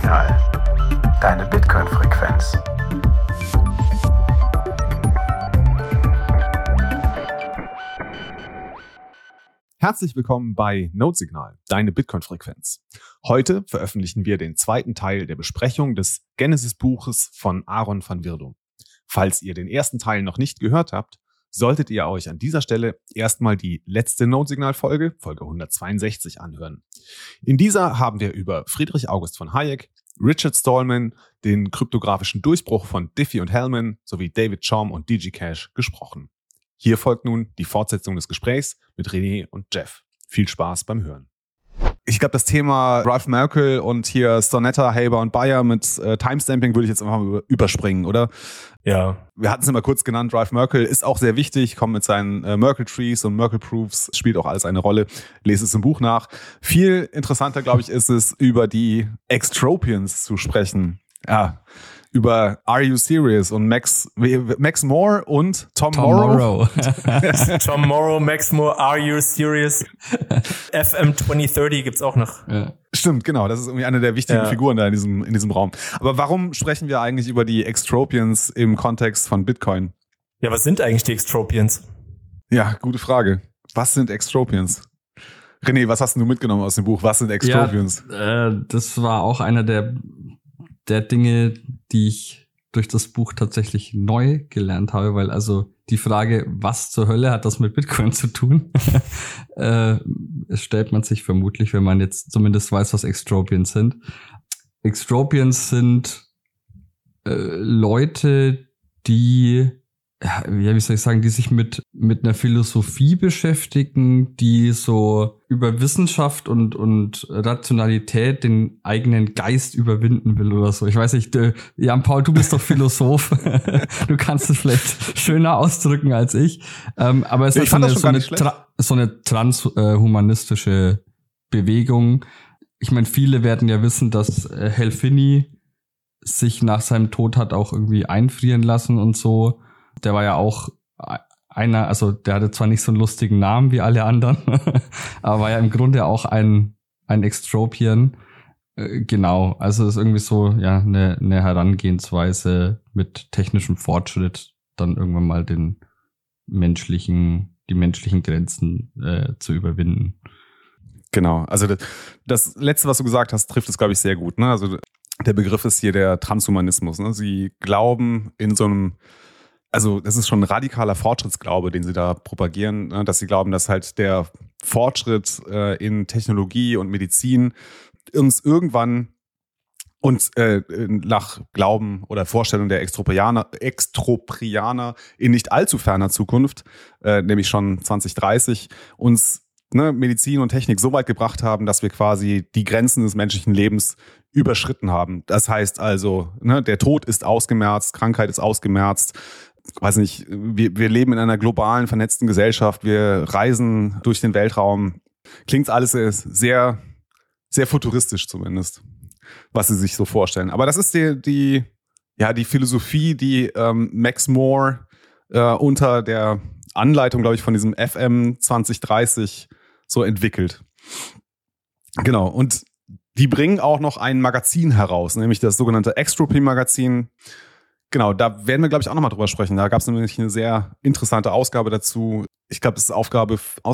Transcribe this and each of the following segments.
Notsignal. Deine Bitcoin-Frequenz. Herzlich willkommen bei Notsignal, deine Bitcoin-Frequenz. Heute veröffentlichen wir den zweiten Teil der Besprechung des Genesis-Buches von Aaron van Wirdum. Falls ihr den ersten Teil noch nicht gehört habt, solltet ihr euch an dieser Stelle erstmal die letzte Notsignal-Folge, Folge 162, anhören. In dieser haben wir über Friedrich August von Hayek, Richard Stallman, den kryptografischen Durchbruch von Diffie und Hellman sowie David Chaum und DigiCash gesprochen. Hier folgt nun die Fortsetzung des Gesprächs mit René und Jeff. Viel Spaß beim Hören. Ich glaube, das Thema Ralph Merkle und hier Stornetta, Haber und Bayer mit Timestamping würde ich jetzt einfach mal überspringen, oder? Ja. Wir hatten es immer kurz genannt, Ralph Merkle ist auch sehr wichtig, kommt mit seinen Merkle Trees und Merkle Proofs, spielt auch alles eine Rolle. Lese es im Buch nach. Viel interessanter, glaube ich, ist es, über die Extropians zu sprechen. Ja. Über Are You Serious und Max More und Tom Morrow. Tom Morrow, Max More, Are You Serious? FM 2030 gibt's auch noch. Ja. Stimmt, genau. Das ist irgendwie eine der wichtigen Figuren da in diesem Raum. Aber warum sprechen wir eigentlich über die Extropians im Kontext von Bitcoin? Ja, was sind eigentlich die Extropians? Ja, gute Frage. Was sind Extropians? René, was hast du mitgenommen aus dem Buch? Was sind Extropians? Ja, das war auch einer der Dinge, die ich durch das Buch tatsächlich neu gelernt habe, weil also die Frage, was zur Hölle hat das mit Bitcoin zu tun, stellt man sich vermutlich, wenn man jetzt zumindest weiß, was Extropians sind. Extropians sind Leute, die, wie soll ich sagen, die sich mit einer Philosophie beschäftigen, die so über Wissenschaft und Rationalität den eigenen Geist überwinden will oder so. Ich weiß nicht, Jan Paul, du bist doch Philosoph. Du kannst es vielleicht schöner ausdrücken als ich. Aber es ist so eine transhumanistische Bewegung. Ich meine, viele werden ja wissen, dass Hal Finney sich nach seinem Tod hat auch irgendwie einfrieren lassen und so. Der war ja auch einer, also der hatte zwar nicht so einen lustigen Namen wie alle anderen, aber war ja im Grunde auch ein Extropian. Genau, also es ist irgendwie so ja eine Herangehensweise mit technischem Fortschritt, dann irgendwann mal die menschlichen Grenzen zu überwinden. Genau, also das Letzte, was du gesagt hast, trifft es, glaube ich, sehr gut. Ne? Also der Begriff ist hier der Transhumanismus. Ne? Sie glauben in so einem, also das ist schon ein radikaler Fortschrittsglaube, den sie da propagieren, ne? Dass sie glauben, dass halt der Fortschritt in Technologie und Medizin uns irgendwann und nach Glauben oder Vorstellung der Extroprianer in nicht allzu ferner Zukunft, nämlich schon 2030, uns Medizin und Technik so weit gebracht haben, dass wir quasi die Grenzen des menschlichen Lebens überschritten haben. Das heißt also, der Tod ist ausgemerzt, Krankheit ist ausgemerzt. Weiß nicht, wir leben in einer globalen, vernetzten Gesellschaft, wir reisen durch den Weltraum. Klingt alles sehr, sehr futuristisch zumindest, was sie sich so vorstellen. Aber das ist die Philosophie, die Max More unter der Anleitung, glaube ich, von diesem FM 2030 so entwickelt. Genau, und die bringen auch noch ein Magazin heraus, nämlich das sogenannte Extropy-Magazin. Genau, da werden wir, glaube ich, auch nochmal drüber sprechen. Da gab es nämlich eine sehr interessante Ausgabe dazu. Ich glaube, das ist Ausgabe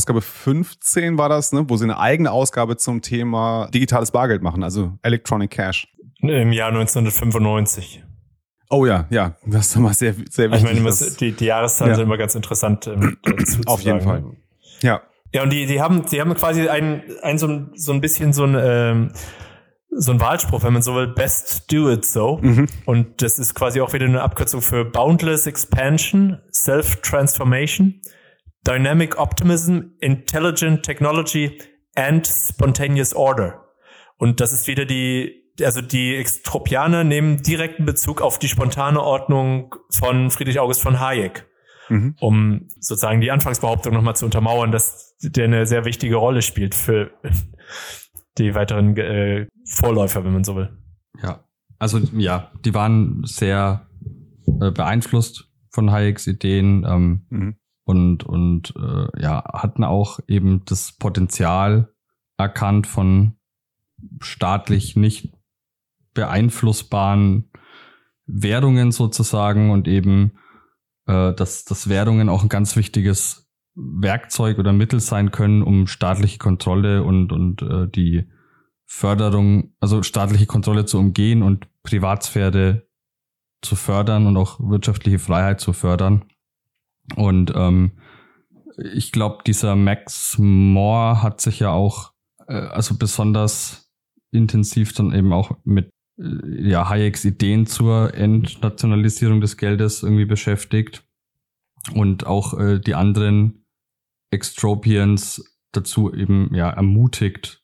15 war das, ne? Wo sie eine eigene Ausgabe zum Thema digitales Bargeld machen, also Electronic Cash. Im Jahr 1995. Oh ja, das ist immer sehr, sehr wichtig. Ich meine, die Jahreszahlen sind immer ganz interessant dazu auf jeden Fall. Ja. Ja, und die haben quasi so ein bisschen so ein Wahlspruch, wenn man so will, best do it so. Mhm. Und das ist quasi auch wieder eine Abkürzung für Boundless Expansion, Self-Transformation, Dynamic Optimism, Intelligent Technology and Spontaneous Order. Und das ist wieder die Extropianer nehmen direkten Bezug auf die spontane Ordnung von Friedrich August von Hayek. Mhm. Um sozusagen die Anfangsbehauptung nochmal zu untermauern, dass der eine sehr wichtige Rolle spielt für die weiteren Vorläufer, wenn man so will. Ja, also ja, die waren sehr beeinflusst von Hayeks Ideen und hatten auch eben das Potenzial erkannt von staatlich nicht beeinflussbaren Währungen sozusagen und eben, dass Währungen auch ein ganz wichtiges Werkzeug oder Mittel sein können, um staatliche Kontrolle und die Förderung, also staatliche Kontrolle zu umgehen und Privatsphäre zu fördern und auch wirtschaftliche Freiheit zu fördern. Und ich glaube, dieser Max More hat sich ja auch also besonders intensiv dann eben auch mit Hayeks Ideen zur Entnationalisierung des Geldes irgendwie beschäftigt und auch die anderen Extropians dazu eben ermutigt,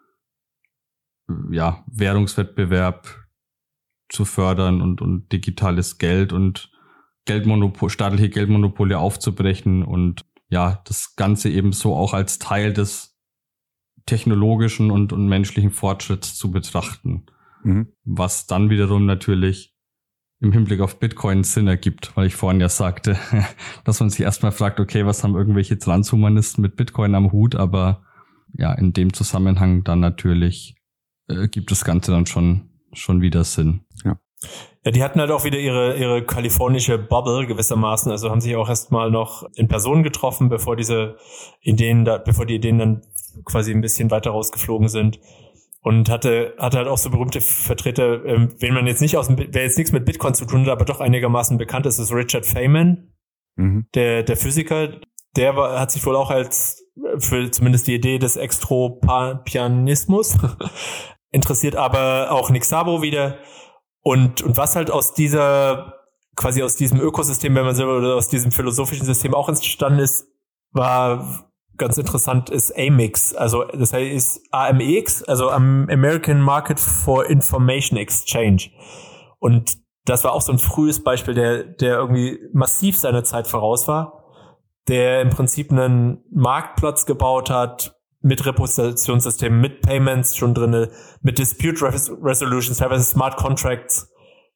Währungswettbewerb zu fördern und digitales Geld und staatliche Geldmonopole aufzubrechen und das Ganze eben so auch als Teil des technologischen und menschlichen Fortschritts zu betrachten. Mhm. Was dann wiederum natürlich im Hinblick auf Bitcoin Sinn ergibt, weil ich vorhin ja sagte, dass man sich erstmal fragt, okay, was haben irgendwelche Transhumanisten mit Bitcoin am Hut, aber in dem Zusammenhang dann natürlich gibt das Ganze dann schon wieder Sinn. Ja, die hatten halt auch wieder ihre kalifornische Bubble gewissermaßen, also haben sich auch erstmal noch in Person getroffen, bevor die Ideen dann quasi ein bisschen weiter rausgeflogen sind. Und hatte halt auch so berühmte Vertreter, wer jetzt nichts mit Bitcoin zu tun hat, aber doch einigermaßen bekannt ist, ist Richard Feynman, der Physiker. Der hat sich wohl auch für zumindest die Idee des Extropianismus interessiert, aber auch Nick Szabo wieder. Und was halt aus diesem Ökosystem, wenn man so will, oder aus diesem philosophischen System auch entstanden ist, war ganz interessant, ist AMIX, also das heißt AMEX, also American Market for Information Exchange. Und das war auch so ein frühes Beispiel, der irgendwie massiv seiner Zeit voraus war, der im Prinzip einen Marktplatz gebaut hat, mit Repositionssystemen, mit Payments schon drinne, mit Dispute Resolutions, teilweise Smart Contracts.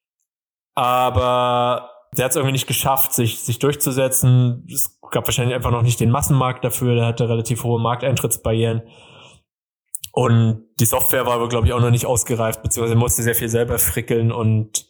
Aber der hat es irgendwie nicht geschafft, sich durchzusetzen. Es gab wahrscheinlich einfach noch nicht den Massenmarkt dafür. Der hatte relativ hohe Markteintrittsbarrieren. Und die Software war aber, glaube ich, auch noch nicht ausgereift, beziehungsweise musste sehr viel selber frickeln. Und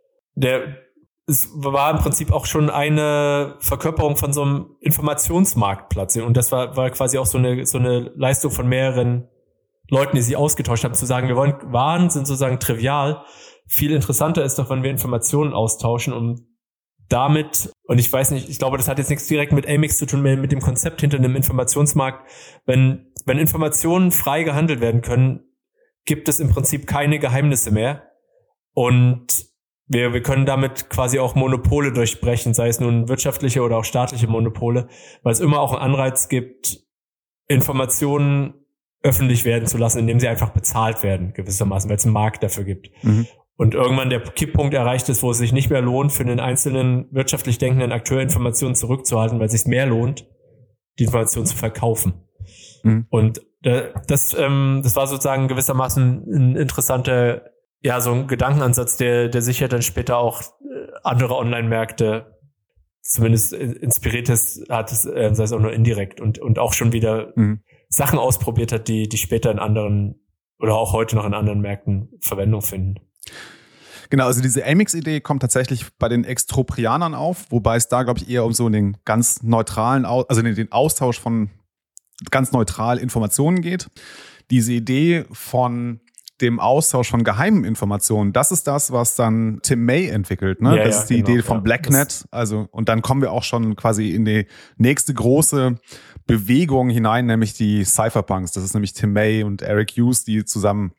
es war im Prinzip auch schon eine Verkörperung von so einem Informationsmarktplatz. Und das war quasi auch so eine Leistung von mehreren Leuten, die sich ausgetauscht haben, zu sagen, Waren sind sozusagen trivial. Viel interessanter ist doch, wenn wir Informationen austauschen und damit, und ich weiß nicht, ich glaube, das hat jetzt nichts direkt mit AMIX zu tun, mehr mit dem Konzept hinter einem Informationsmarkt. Wenn Informationen frei gehandelt werden können, gibt es im Prinzip keine Geheimnisse mehr. Und wir können damit quasi auch Monopole durchbrechen, sei es nun wirtschaftliche oder auch staatliche Monopole, weil es immer auch einen Anreiz gibt, Informationen öffentlich werden zu lassen, indem sie einfach bezahlt werden, gewissermaßen, weil es einen Markt dafür gibt. Mhm. Und irgendwann der Kipppunkt erreicht ist, wo es sich nicht mehr lohnt, für einen einzelnen wirtschaftlich denkenden Akteur Informationen zurückzuhalten, weil es sich mehr lohnt, die Informationen zu verkaufen. Mhm. Und das war sozusagen gewissermaßen ein interessanter, so ein Gedankenansatz, der sicher dann später auch andere Online-Märkte zumindest inspiriert hat, sei es auch nur indirekt und auch schon wieder Sachen ausprobiert hat, die später in anderen oder auch heute noch in anderen Märkten Verwendung finden. Genau, also diese AMIX-Idee kommt tatsächlich bei den Extroprianern auf, wobei es da, glaube ich, eher um so den ganz neutralen, also den Austausch von ganz neutral Informationen geht. Diese Idee von dem Austausch von geheimen Informationen, das ist das, was dann Tim May entwickelt, ne? Das ist die Idee von Blacknet. Also, und dann kommen wir auch schon quasi in die nächste große Bewegung hinein, nämlich die Cypherpunks. Das ist nämlich Tim May und Eric Hughes, die zusammen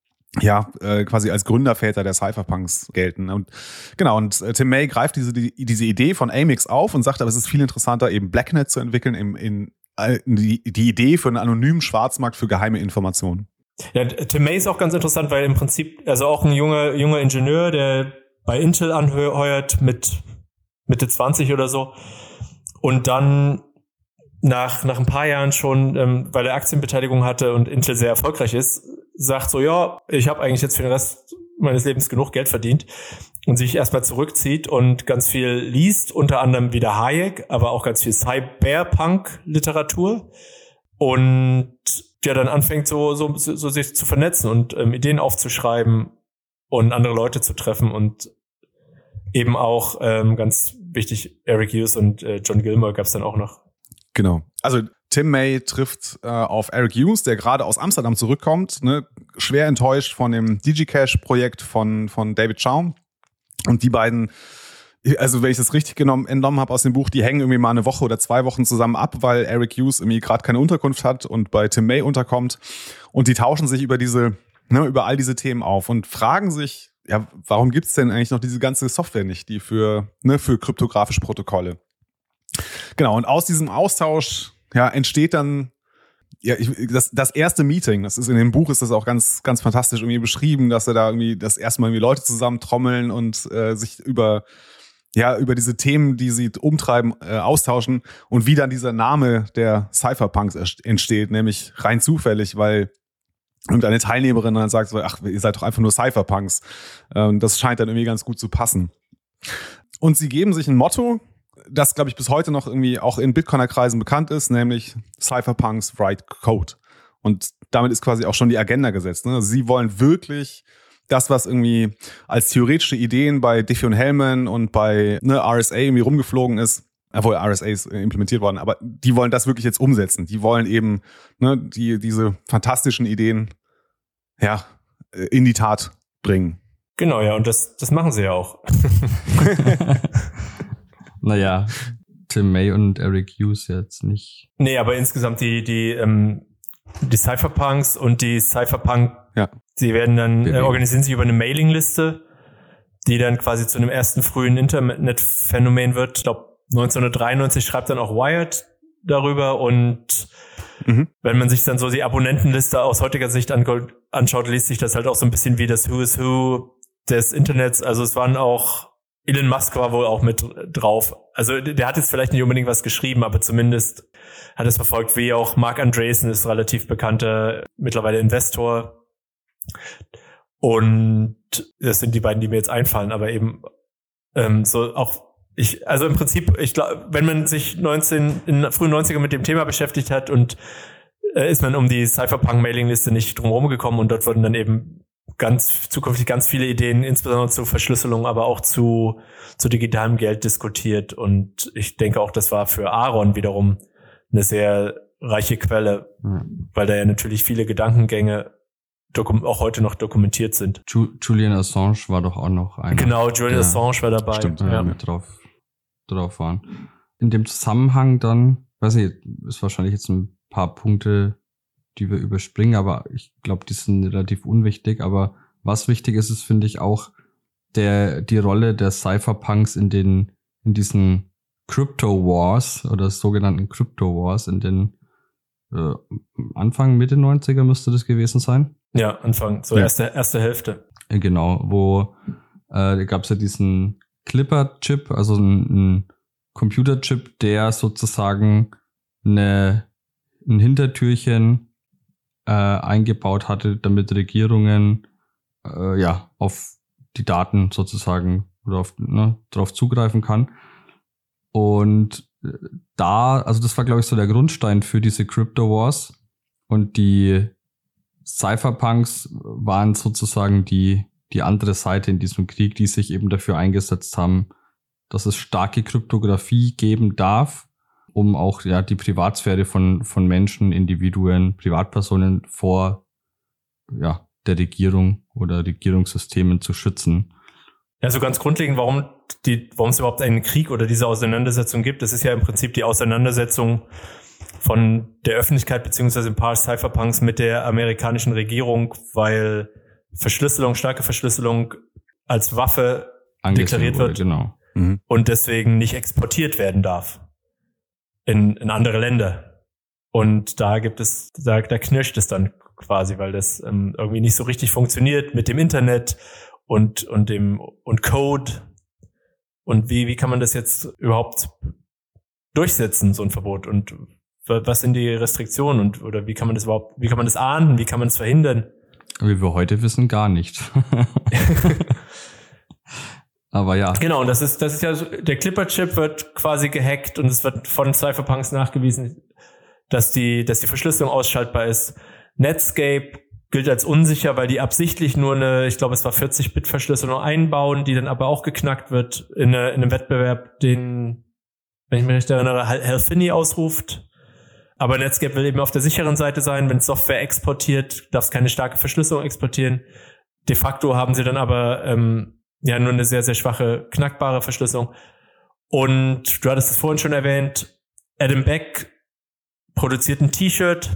quasi als Gründerväter der Cypherpunks gelten. Und genau, und Tim May greift diese Idee von AMIX auf und sagt, aber es ist viel interessanter, eben Blacknet zu entwickeln, die Idee für einen anonymen Schwarzmarkt für geheime Informationen. Ja, Tim May ist auch ganz interessant, weil im Prinzip, also auch ein junger Ingenieur, der bei Intel anheuert mit Mitte 20 oder so und dann nach ein paar Jahren schon, weil er Aktienbeteiligung hatte und Intel sehr erfolgreich ist, sagt so, ich habe eigentlich jetzt für den Rest meines Lebens genug Geld verdient und sich erstmal zurückzieht und ganz viel liest, unter anderem wieder Hayek, aber auch ganz viel Cyberpunk-Literatur und dann anfängt so sich zu vernetzen und Ideen aufzuschreiben und andere Leute zu treffen und eben auch ganz wichtig, Eric Hughes und John Gilmore gab es dann auch noch. Genau. Also Tim May trifft auf Eric Hughes, der gerade aus Amsterdam zurückkommt, ne, schwer enttäuscht von dem DigiCash-Projekt von David Chaum. Und die beiden, also wenn ich das richtig entnommen habe aus dem Buch, die hängen irgendwie mal eine Woche oder 2 Wochen zusammen ab, weil Eric Hughes irgendwie gerade keine Unterkunft hat und bei Tim May unterkommt. Und die tauschen sich über all diese Themen auf und fragen sich, ja, warum gibt's denn eigentlich noch diese ganze Software nicht, die für kryptografische Protokolle? Genau, und aus diesem Austausch entsteht dann das erste Meeting. Das ist in dem Buch, ist das auch ganz, ganz fantastisch irgendwie beschrieben, dass er da irgendwie das erste Mal irgendwie Leute zusammentrommeln und sich über diese Themen, die sie umtreiben, austauschen und wie dann dieser Name der Cypherpunks entsteht, nämlich rein zufällig, weil irgendeine Teilnehmerin dann sagt so, ach, ihr seid doch einfach nur Cypherpunks. Das scheint dann irgendwie ganz gut zu passen. Und sie geben sich ein Motto, das, glaube ich, bis heute noch irgendwie auch in Bitcoiner-Kreisen bekannt ist, nämlich Cypherpunks write Code. Und damit ist quasi auch schon die Agenda gesetzt. Ne? Sie wollen wirklich das, was irgendwie als theoretische Ideen bei Diffie und Hellman und bei RSA irgendwie rumgeflogen ist, obwohl RSA ist implementiert worden, aber die wollen das wirklich jetzt umsetzen. Die wollen eben diese fantastischen Ideen in die Tat bringen. Genau, ja, und das machen sie ja auch. Naja, Tim May und Eric Hughes jetzt nicht. Nee, aber insgesamt die Cypherpunks und die Cypherpunk, sie werden dann organisieren sich über eine Mailingliste, die dann quasi zu einem ersten frühen Internetphänomen wird. Ich glaube, 1993 schreibt dann auch Wired darüber und wenn man sich dann so die Abonnentenliste aus heutiger Sicht anschaut, liest sich das halt auch so ein bisschen wie das Who is Who des Internets. Also es waren auch Elon Musk war wohl auch mit drauf. Also der hat jetzt vielleicht nicht unbedingt was geschrieben, aber zumindest hat es verfolgt, wie auch Mark Andreessen ist relativ bekannter, mittlerweile Investor. Und das sind die beiden, die mir jetzt einfallen, aber eben so auch also im Prinzip, ich glaube, wenn man sich in frühen 90er mit dem Thema beschäftigt hat und ist man um die Cypherpunk-Mailingliste nicht drumherum gekommen und dort wurden dann eben zukünftig ganz viele Ideen, insbesondere zur Verschlüsselung, aber auch zu digitalem Geld diskutiert. Und ich denke auch, das war für Aaron wiederum eine sehr reiche Quelle, weil da ja natürlich viele Gedankengänge auch heute noch dokumentiert sind. Julian Assange war doch auch noch einer. Genau, Julian Assange war dabei. Stimmt, mit drauf waren. In dem Zusammenhang dann, weiß nicht, ist wahrscheinlich jetzt ein paar Punkte, die wir überspringen, aber ich glaube, die sind relativ unwichtig. Aber was wichtig ist, ist, finde ich, auch die Rolle der Cypherpunks in diesen Crypto Wars oder sogenannten Crypto Wars in den Anfang, Mitte 90er müsste das gewesen sein. Ja, Anfang, so erste Hälfte. Genau, wo da gab es ja diesen Clipper-Chip, also ein Computerchip, der sozusagen ein Hintertürchen eingebaut hatte, damit Regierungen auf die Daten sozusagen oder darauf zugreifen kann. Und also das war, glaube ich, so der Grundstein für diese Crypto Wars. Und die Cypherpunks waren sozusagen die andere Seite in diesem Krieg, die sich eben dafür eingesetzt haben, dass es starke Kryptographie geben darf, um auch die Privatsphäre von Menschen, Individuen, Privatpersonen vor der Regierung oder Regierungssystemen zu schützen. Ja, so ganz grundlegend, warum es überhaupt einen Krieg oder diese Auseinandersetzung gibt, das ist ja im Prinzip die Auseinandersetzung von der Öffentlichkeit beziehungsweise ein paar Cypherpunks mit der amerikanischen Regierung, weil starke Verschlüsselung als Waffe deklariert wird, genau. Und deswegen nicht exportiert werden darf in andere Länder. Und da knirscht es dann quasi, weil das irgendwie nicht so richtig funktioniert mit dem Internet und Code. Und wie kann man das jetzt überhaupt durchsetzen, so ein Verbot? Und was sind die Restriktionen oder wie kann man das ahnden, wie kann man es verhindern? Wie wir heute wissen, gar nicht. Aber ja. Genau, und das ist ja so, der Clipper-Chip wird quasi gehackt und es wird von Cypherpunks nachgewiesen, dass die Verschlüsselung ausschaltbar ist. Netscape gilt als unsicher, weil die absichtlich nur ich glaube, es war 40-Bit-Verschlüsselung einbauen, die dann aber auch geknackt wird in einem Wettbewerb, den, wenn ich mich recht erinnere, Hal Finney ausruft. Aber Netscape will eben auf der sicheren Seite sein. Wenn Software exportiert, darf es keine starke Verschlüsselung exportieren. De facto haben sie dann aber nur eine sehr, sehr schwache, knackbare Verschlüsselung. Und du hattest es vorhin schon erwähnt, Adam Beck produziert ein T-Shirt.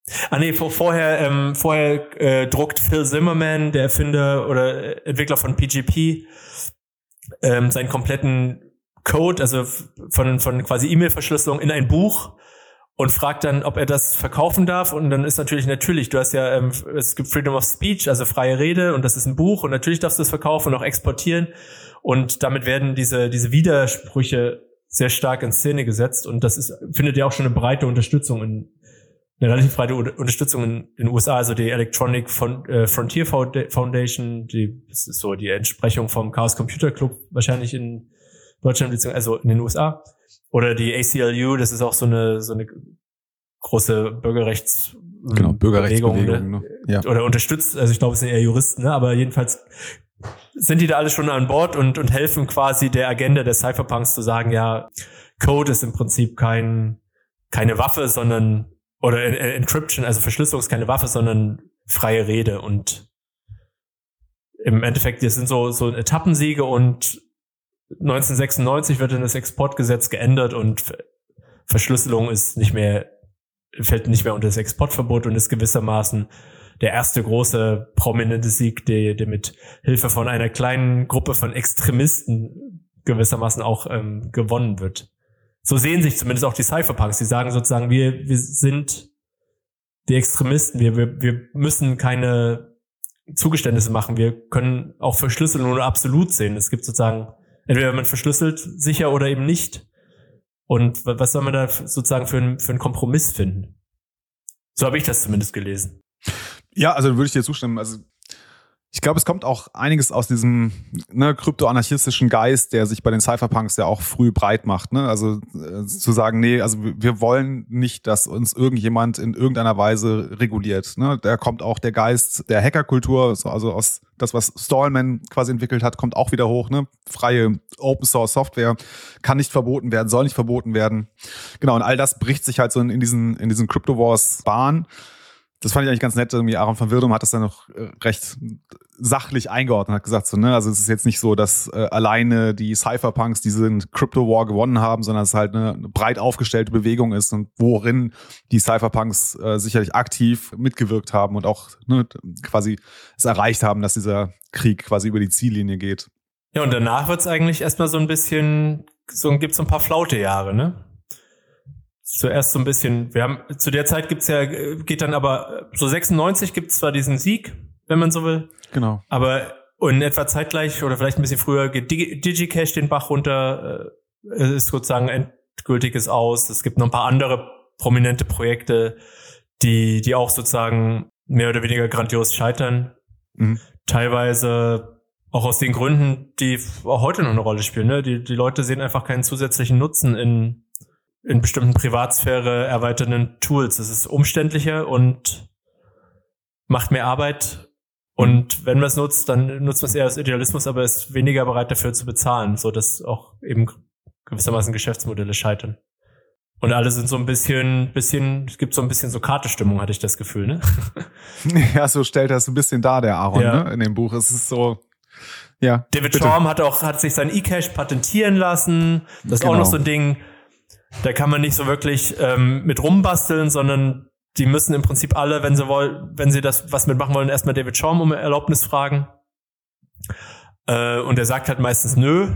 Vorher druckt Phil Zimmerman, der Erfinder oder Entwickler von PGP, seinen kompletten Code, also von quasi E-Mail-Verschlüsselung in ein Buch und fragt dann, ob er das verkaufen darf. Und dann ist natürlich, du hast ja, es gibt Freedom of Speech, also freie Rede, und das ist ein Buch, und natürlich darfst du es verkaufen und auch exportieren. Und damit werden diese Widersprüche sehr stark in Szene gesetzt. Und das findet ja auch schon eine breite Unterstützung eine relativ breite Unterstützung in den USA, also die Electronic Frontier Foundation, das ist so die Entsprechung vom Chaos Computer Club, wahrscheinlich in Deutschland, also in den USA. Oder die ACLU, das ist auch so eine große Bürgerrechtsbewegung, ne? Ja. Oder unterstützt, also ich glaube, es sind eher Juristen, ne? Aber jedenfalls sind die da alle schon an Bord und helfen quasi der Agenda der Cypherpunks zu sagen, ja, Code ist im Prinzip keine Waffe, sondern, oder Encryption, also Verschlüsselung ist keine Waffe, sondern freie Rede. Und im Endeffekt, das sind so Etappensiege, und 1996 wird dann das Exportgesetz geändert und Verschlüsselung fällt nicht mehr unter das Exportverbot und ist gewissermaßen der erste große prominente Sieg, der mit Hilfe von einer kleinen Gruppe von Extremisten gewissermaßen auch gewonnen wird. So sehen sich zumindest auch die Cypherpunks. Die sagen sozusagen, wir sind die Extremisten, wir müssen keine Zugeständnisse machen, wir können auch Verschlüsselung nur absolut sehen. Es gibt sozusagen, entweder man verschlüsselt sicher oder eben nicht. Und was soll man da sozusagen für einen Kompromiss finden? So habe ich das zumindest gelesen. Ja, also würde ich dir zustimmen. Also ich glaube, es kommt auch einiges aus diesem kryptoanarchistischen Geist, der sich bei den Cypherpunks ja auch früh breit macht. Ne? Also zu sagen, nee, also wir wollen nicht, dass uns irgendjemand in irgendeiner Weise reguliert. Ne? Da kommt auch der Geist der Hackerkultur, also aus das, was Stallman quasi entwickelt hat, kommt auch wieder hoch. Ne? Freie Open-Source-Software kann nicht verboten werden, soll nicht verboten werden. Genau, und all das bricht sich halt so in diesen Crypto-Wars-Bahn. Das fand ich eigentlich ganz nett. Irgendwie Aaron van Wirdum hat das dann noch recht sachlich eingeordnet, hat gesagt, so, ne, also es ist jetzt nicht so, dass alleine die Cypherpunks diesen Crypto War gewonnen haben, sondern es halt eine breit aufgestellte Bewegung ist, und worin die Cypherpunks sicherlich aktiv mitgewirkt haben und auch quasi es erreicht haben, dass dieser Krieg quasi über die Ziellinie geht. Ja, und danach wird's eigentlich erstmal so ein bisschen, gibt's so ein paar Flaute-Jahre, ne? Zuerst so ein bisschen, zu der Zeit geht dann aber, so 96 gibt's zwar diesen Sieg, wenn man so will. Genau. Aber in etwa zeitgleich oder vielleicht ein bisschen früher geht DigiCash den Bach runter, ist sozusagen endgültiges Aus. Es gibt noch ein paar andere prominente Projekte, die auch sozusagen mehr oder weniger grandios scheitern. Mhm. Teilweise auch aus den Gründen, die auch heute noch eine Rolle spielen. Ne? Die Leute sehen einfach keinen zusätzlichen Nutzen in bestimmten Privatsphäre erweiternden Tools. Es ist umständlicher und macht mehr Arbeit. Und wenn man es nutzt, dann nutzt man es eher als Idealismus, aber ist weniger bereit dafür zu bezahlen, so dass auch eben gewissermaßen Geschäftsmodelle scheitern. Und alle sind so ein bisschen, es gibt so ein bisschen so Karte-Stimmung, hatte ich das Gefühl, ne? Ja, so stellt das ein bisschen dar, der Aaron, ja. Ne? In dem Buch. Es ist so, ja. David Chaum hat sich sein eCash patentieren lassen. Das ist auch noch so ein Ding. Da kann man nicht so wirklich mit rumbasteln, sondern die müssen im Prinzip alle, wenn sie das was mitmachen wollen, erstmal David Chaum um Erlaubnis fragen. Und er sagt halt meistens nö.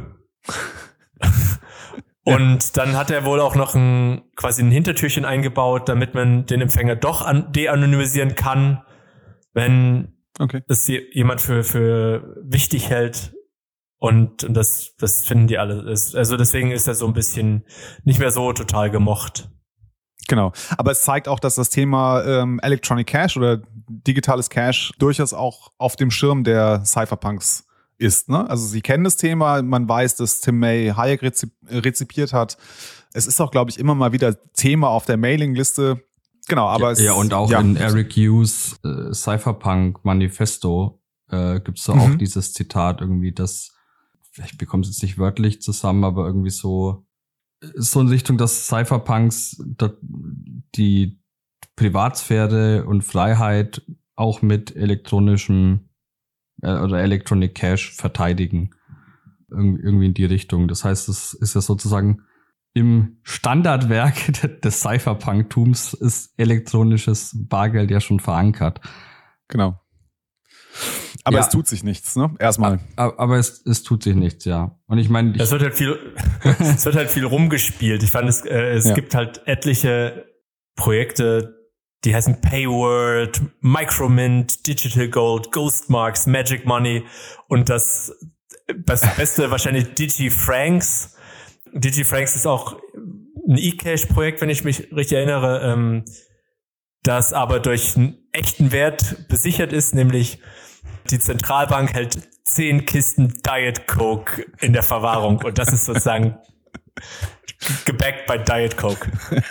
Und dann hat er wohl auch noch quasi ein Hintertürchen eingebaut, damit man den Empfänger doch de-anonymisieren kann, wenn es jemand für wichtig hält. Und das finden die alle. Also deswegen ist er so ein bisschen nicht mehr so total gemocht. Genau. Aber es zeigt auch, dass das Thema Electronic Cash oder digitales Cash durchaus auch auf dem Schirm der Cypherpunks ist. Ne? Also sie kennen das Thema, man weiß, dass Tim May Hayek rezipiert hat. Es ist auch, glaube ich, immer mal wieder Thema auf der Mailingliste Genau, aber ja, und auch in Eric Hughes Cypherpunk Manifesto gibt's da auch dieses Zitat irgendwie, dass, ich bekomme es jetzt nicht wörtlich zusammen, aber irgendwie so in Richtung, dass Cypherpunks die Privatsphäre und Freiheit auch mit elektronischem oder Electronic Cash verteidigen. Irgendwie in die Richtung. Das heißt, es ist ja sozusagen im Standardwerk des Cypherpunk-Tums ist elektronisches Bargeld ja schon verankert. Genau. Aber es tut sich nichts, ne? Erstmal. Aber es tut sich nichts, ja. Und ich meine, es wird halt viel rumgespielt. Ich fand es gibt halt etliche Projekte, die heißen Payword, Micromint, Digital Gold, Ghostmarks, Magic Money und das Beste wahrscheinlich DigiFranks. DigiFranks ist auch ein eCash-Projekt, wenn ich mich richtig erinnere, das aber durch einen echten Wert besichert ist, nämlich die Zentralbank hält 10 Kisten Diet Coke in der Verwahrung und das ist sozusagen gebackt bei Diet Coke.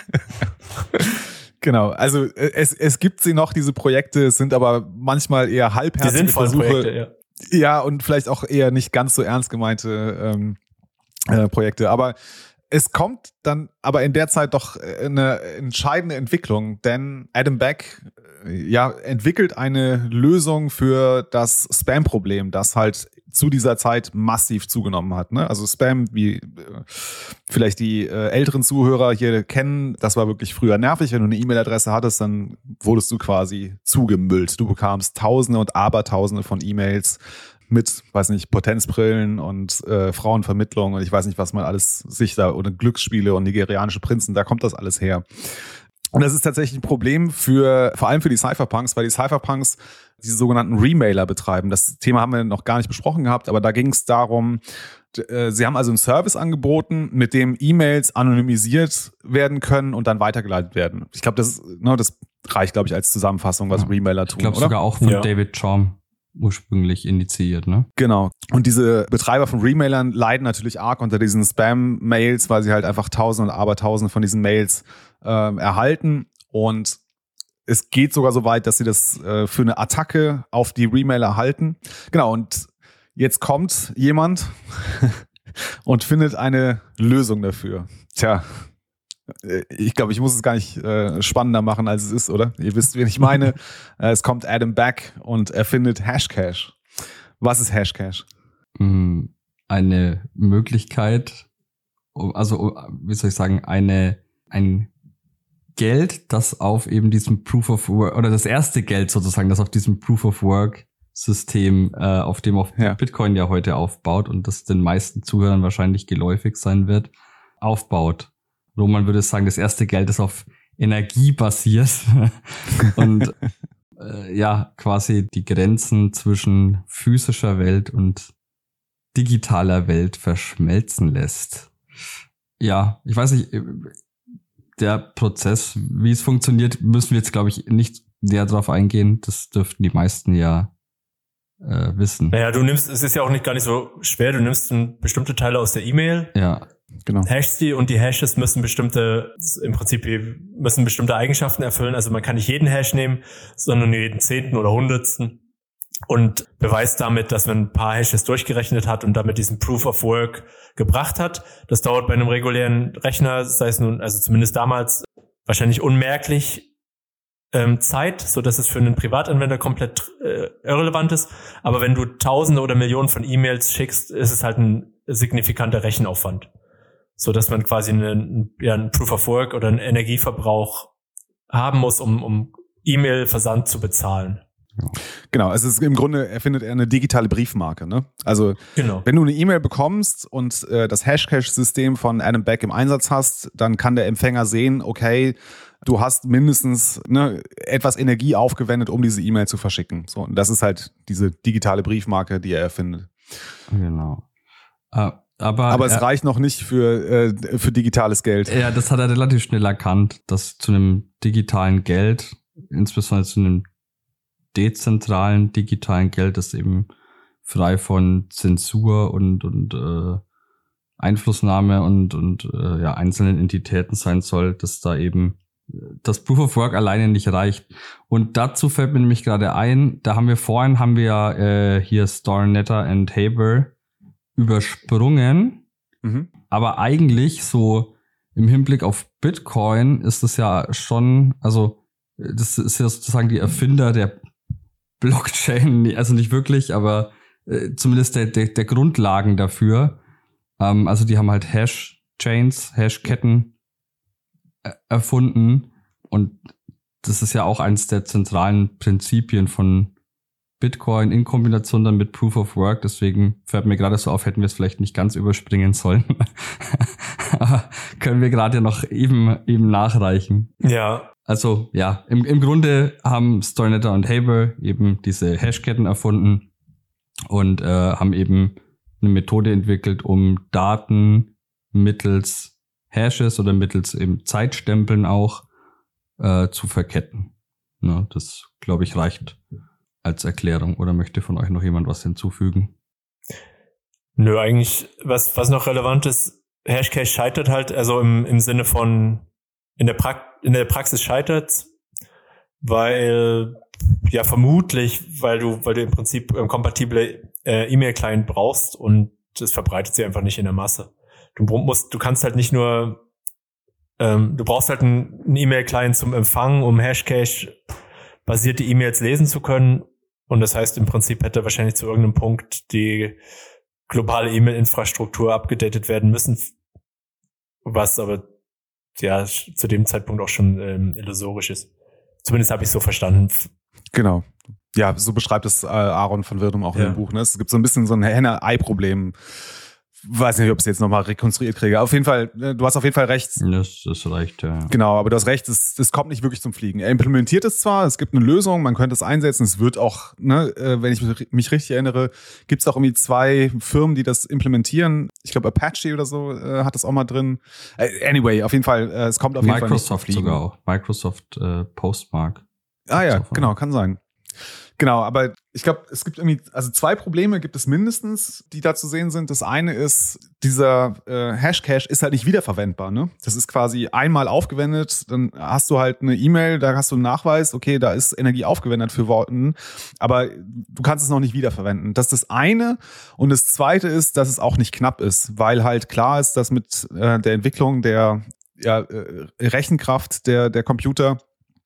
Genau, also es gibt sie noch, diese Projekte, es sind aber manchmal eher halbherzige Versuche. Projekte, ja, und vielleicht auch eher nicht ganz so ernst gemeinte Projekte. Aber es kommt dann aber in der Zeit doch eine entscheidende Entwicklung, denn Adam Back entwickelt eine Lösung für das Spam-Problem, das halt zu dieser Zeit massiv zugenommen hat. Ne? Also Spam, wie vielleicht die älteren Zuhörer hier kennen, das war wirklich früher nervig. Wenn du eine E-Mail-Adresse hattest, dann wurdest du quasi zugemüllt. Du bekamst Tausende und Abertausende von E-Mails mit, weiß nicht, Potenzbrillen und Frauenvermittlung und ich weiß nicht, was man alles sich da, oder Glücksspiele und nigerianische Prinzen, da kommt das alles her. Und das ist tatsächlich ein Problem vor allem für die Cypherpunks, weil die Cypherpunks diese sogenannten Remailer betreiben. Das Thema haben wir noch gar nicht besprochen gehabt, aber da ging es darum, sie haben also einen Service angeboten, mit dem E-Mails anonymisiert werden können und dann weitergeleitet werden. Ich glaube, das reicht, glaube ich, als Zusammenfassung, was Remailer tun. Ich glaube sogar auch von David Chaum ursprünglich initiiert, ne? Genau. Und diese Betreiber von Remailern leiden natürlich arg unter diesen Spam-Mails, weil sie halt einfach Tausende und Abertausende von diesen Mails erhalten. Und es geht sogar so weit, dass sie das für eine Attacke auf die Remailer halten. Genau, und jetzt kommt jemand und findet eine Lösung dafür. Tja, ich glaube, ich muss es gar nicht spannender machen, als es ist, oder? Ihr wisst, wen ich meine. Es kommt Adam Back und erfindet Hashcash. Was ist Hashcash? Eine Möglichkeit, also wie soll ich sagen, ein Geld, das auf eben diesem Proof of Work, oder das erste Geld sozusagen, das auf diesem Proof of Work System, auf dem Bitcoin ja heute aufbaut und das den meisten Zuhörern wahrscheinlich geläufig sein wird, aufbaut. Roman würde sagen, das erste Geld ist auf Energie basiert und quasi die Grenzen zwischen physischer Welt und digitaler Welt verschmelzen lässt. Ja, ich weiß nicht, der Prozess, wie es funktioniert, müssen wir jetzt, glaube ich, nicht näher drauf eingehen. Das dürften die meisten ja wissen. Naja, es ist ja auch gar nicht so schwer, du nimmst bestimmte Teile aus der E-Mail. Ja. Genau. Hashst die und die Hashes müssen bestimmte Eigenschaften erfüllen. Also man kann nicht jeden Hash nehmen, sondern nur jeden 10. oder 100. und beweist damit, dass man ein paar Hashes durchgerechnet hat und damit diesen Proof of Work gebracht hat. Das dauert bei einem regulären Rechner, sei es nun, also zumindest damals, wahrscheinlich unmerklich Zeit, so dass es für einen Privatanwender komplett irrelevant ist. Aber wenn du Tausende oder Millionen von E-Mails schickst, ist es halt ein signifikanter Rechenaufwand. So dass man quasi einen Proof of Work oder einen Energieverbrauch haben muss, um E-Mail-Versand zu bezahlen. Genau, es ist im Grunde, erfindet er eine digitale Briefmarke, ne? Also, Wenn du eine E-Mail bekommst und das Hashcash-System von Adam Back im Einsatz hast, dann kann der Empfänger sehen, okay, du hast mindestens etwas Energie aufgewendet, um diese E-Mail zu verschicken. So, und das ist halt diese digitale Briefmarke, die er erfindet. Genau. Aber es reicht noch nicht für digitales Geld. Ja, das hat er relativ schnell erkannt, dass zu einem digitalen Geld, insbesondere zu einem dezentralen digitalen Geld, das eben frei von Zensur und Einflussnahme und einzelnen Entitäten sein soll, dass da eben das Proof of Work alleine nicht reicht. Und dazu fällt mir nämlich gerade ein, haben wir ja hier Stornetta und Haber übersprungen. Aber eigentlich so im Hinblick auf Bitcoin ist es ja schon, also das ist ja sozusagen die Erfinder der Blockchain, also nicht wirklich, aber zumindest der Grundlagen dafür. Also die haben halt Hash-Chains, Hash-Ketten erfunden und das ist ja auch eines der zentralen Prinzipien von Bitcoin in Kombination dann mit Proof of Work. Deswegen fällt mir gerade so auf, hätten wir es vielleicht nicht ganz überspringen sollen. Aber können wir gerade noch eben nachreichen. Ja. Also ja, im Grunde haben Stornetta und Haber eben diese Hashketten erfunden und haben eben eine Methode entwickelt, um Daten mittels Hashes oder mittels eben Zeitstempeln auch zu verketten. Ja, das, glaube ich, reicht als Erklärung. Oder möchte von euch noch jemand was hinzufügen? Nö, eigentlich, was noch relevant ist, Hashcash scheitert halt, also im Sinne von in der Praxis scheitert, weil ja vermutlich, weil du im Prinzip kompatible E-Mail-Client brauchst und das verbreitet sich einfach nicht in der Masse. Du kannst halt nicht nur, du brauchst halt einen E-Mail-Client zum Empfang, um Hashcash-basierte E-Mails lesen zu können. Und das heißt, im Prinzip hätte wahrscheinlich zu irgendeinem Punkt die globale E-Mail-Infrastruktur abgedatet werden müssen, was aber ja zu dem Zeitpunkt auch schon illusorisch ist. Zumindest habe ich es so verstanden. Genau. Ja, so beschreibt es Aaron van Wirdum auch in dem Buch. Ne? Es gibt so ein bisschen so ein Henne-Ei-Problem. Weiß nicht, ob ich es jetzt nochmal rekonstruiert kriege. Auf jeden Fall, du hast auf jeden Fall recht. Das reicht, ja. Genau, aber du hast recht, es kommt nicht wirklich zum Fliegen. Er implementiert es zwar, es gibt eine Lösung, man könnte es einsetzen. Es wird auch, ne, wenn ich mich richtig erinnere, gibt es auch irgendwie 2 Firmen, die das implementieren. Ich glaube, Apache oder so hat das auch mal drin. Anyway, auf jeden Fall, es kommt auf jeden Fall nicht zum Fliegen. Sogar auch. Microsoft Postmark. Ah ja, genau, kann sein. Genau, aber ich glaube, es gibt irgendwie, also 2 Probleme gibt es mindestens, die da zu sehen sind. Das eine ist, dieser Hashcash ist halt nicht wiederverwendbar, ne? Das ist quasi einmal aufgewendet, dann hast du halt eine E-Mail, da hast du einen Nachweis, okay, da ist Energie aufgewendet für Worten, aber du kannst es noch nicht wiederverwenden. Das ist das eine. Und das zweite ist, dass es auch nicht knapp ist, weil halt klar ist, dass mit der Entwicklung der Rechenkraft der Computer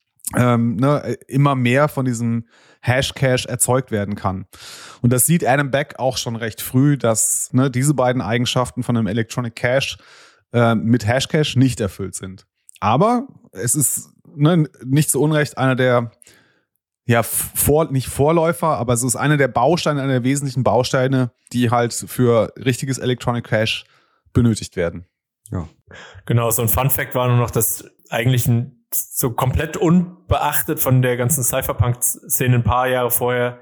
immer mehr von diesem Hashcash erzeugt werden kann. Und das sieht Adam Back auch schon recht früh, dass diese beiden Eigenschaften von einem Electronic Cache mit Hashcash nicht erfüllt sind. Aber es ist nicht zu Unrecht einer der nicht Vorläufer, aber es ist einer der Bausteine, einer der wesentlichen Bausteine, die halt für richtiges Electronic Cache benötigt werden. Ja. Genau, so ein Fun Fact war nur noch, dass eigentlich so komplett unbeachtet von der ganzen Cypherpunk-Szene ein paar Jahre vorher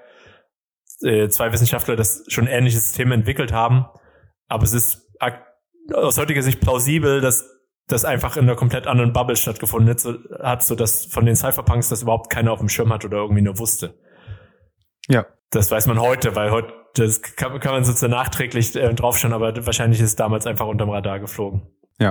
2 Wissenschaftler das schon ähnliche Systeme entwickelt haben. Aber es ist aus heutiger Sicht plausibel, dass das einfach in einer komplett anderen Bubble stattgefunden hat, so dass von den Cypherpunks das überhaupt keiner auf dem Schirm hat oder irgendwie nur wusste. Ja. Das weiß man heute, weil heute das kann man sozusagen nachträglich draufschauen, aber wahrscheinlich ist es damals einfach unterm Radar geflogen. Ja.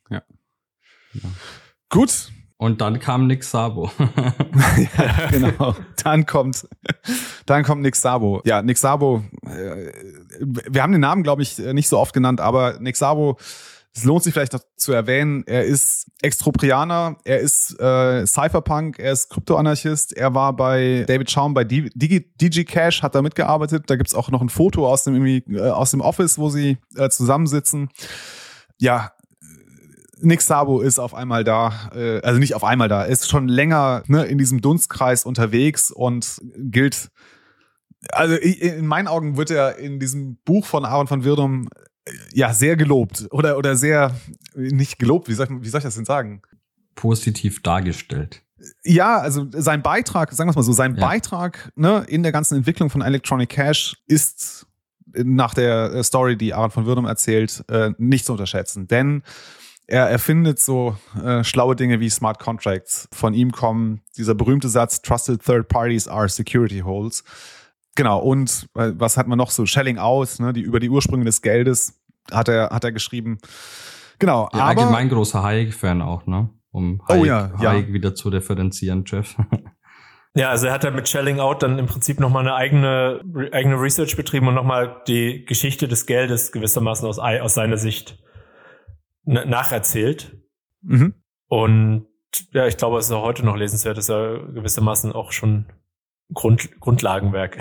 Gut. Und dann kam Nick Szabo. Ja, genau. Dann kommt Nick Szabo. Ja, Nick Szabo, wir haben den Namen, glaube ich, nicht so oft genannt, aber Nick Szabo, es lohnt sich vielleicht noch zu erwähnen, er ist Extroprianer, er ist Cypherpunk, er ist Kryptoanarchist, er war bei David Chaum bei DigiCash, hat da mitgearbeitet, da gibt's auch noch ein Foto aus dem Office, wo sie zusammensitzen. Ja, Nick Szabo ist auf einmal da, also nicht auf einmal da, ist schon länger in diesem Dunstkreis unterwegs und gilt, also in meinen Augen wird er in diesem Buch von Aaron van Wirdum sehr gelobt oder sehr, nicht gelobt, wie soll ich das denn sagen? Positiv dargestellt. Ja, also sein Beitrag, sagen wir es mal so, Beitrag in der ganzen Entwicklung von Electronic Cache ist nach der Story, die Aaron van Wirdum erzählt, nicht zu unterschätzen, denn er erfindet so schlaue Dinge wie Smart Contracts. Von ihm kommen dieser berühmte Satz, Trusted Third Parties are Security Holes. Genau, und was hat man noch so? Shelling Out, über die Ursprünge des Geldes hat er geschrieben. Genau, ja, aber allgemein großer Hayek-Fan auch, ne? um Hayek wieder zu differenzieren, Jeff. Ja, also er hat mit Shelling Out dann im Prinzip nochmal eine eigene Research betrieben und nochmal die Geschichte des Geldes gewissermaßen aus seiner Sicht nacherzählt. Mhm. Und ja, ich glaube, es ist auch heute noch lesenswert, ist ja gewissermaßen auch schon Grundlagenwerk.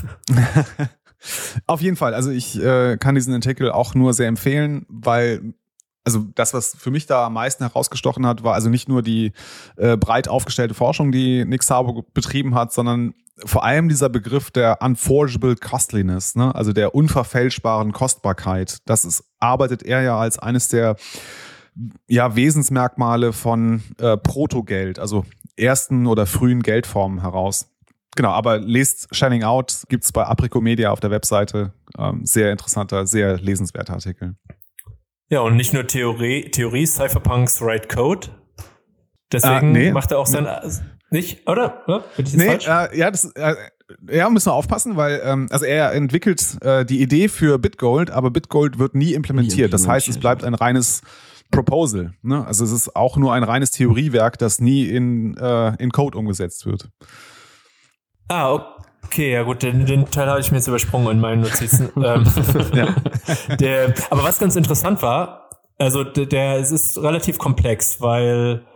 Auf jeden Fall. Also ich kann diesen Artikel auch nur sehr empfehlen, weil also das, was für mich da am meisten herausgestochen hat, war also nicht nur die breit aufgestellte Forschung, die Nick Szabo betrieben hat, sondern vor allem dieser Begriff der unforgeable costliness, ne? Also der unverfälschbaren Kostbarkeit. Arbeitet er ja als eines der Wesensmerkmale von Protogeld, also ersten oder frühen Geldformen heraus. Genau, aber lest Shelling Out, gibt's bei Apricomedia auf der Webseite. Sehr interessanter, sehr lesenswerter Artikel. Ja, und nicht nur Theorie Cypherpunks Write Code. Deswegen macht er auch sein... Nicht, oder? Ja, bin ich jetzt falsch? Müssen wir aufpassen, weil also er entwickelt die Idee für Bitgold, aber Bitgold wird nie implementiert. Das heißt, es bleibt ein reines Proposal. Ne? Also es ist auch nur ein reines Theoriewerk, das nie in Code umgesetzt wird. Okay, ja gut, den Teil habe ich mir jetzt übersprungen in meinen Notizen. Aber was ganz interessant war, also es ist relativ komplex, weil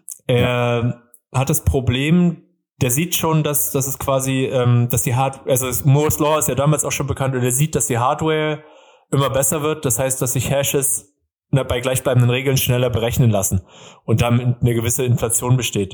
er hat das Problem, der sieht schon, dass es quasi, dass die Hardware, also Moore's Law ist ja damals auch schon bekannt, und er sieht, dass die Hardware immer besser wird. Das heißt, dass sich Hashes bei gleichbleibenden Regeln schneller berechnen lassen und damit eine gewisse Inflation besteht.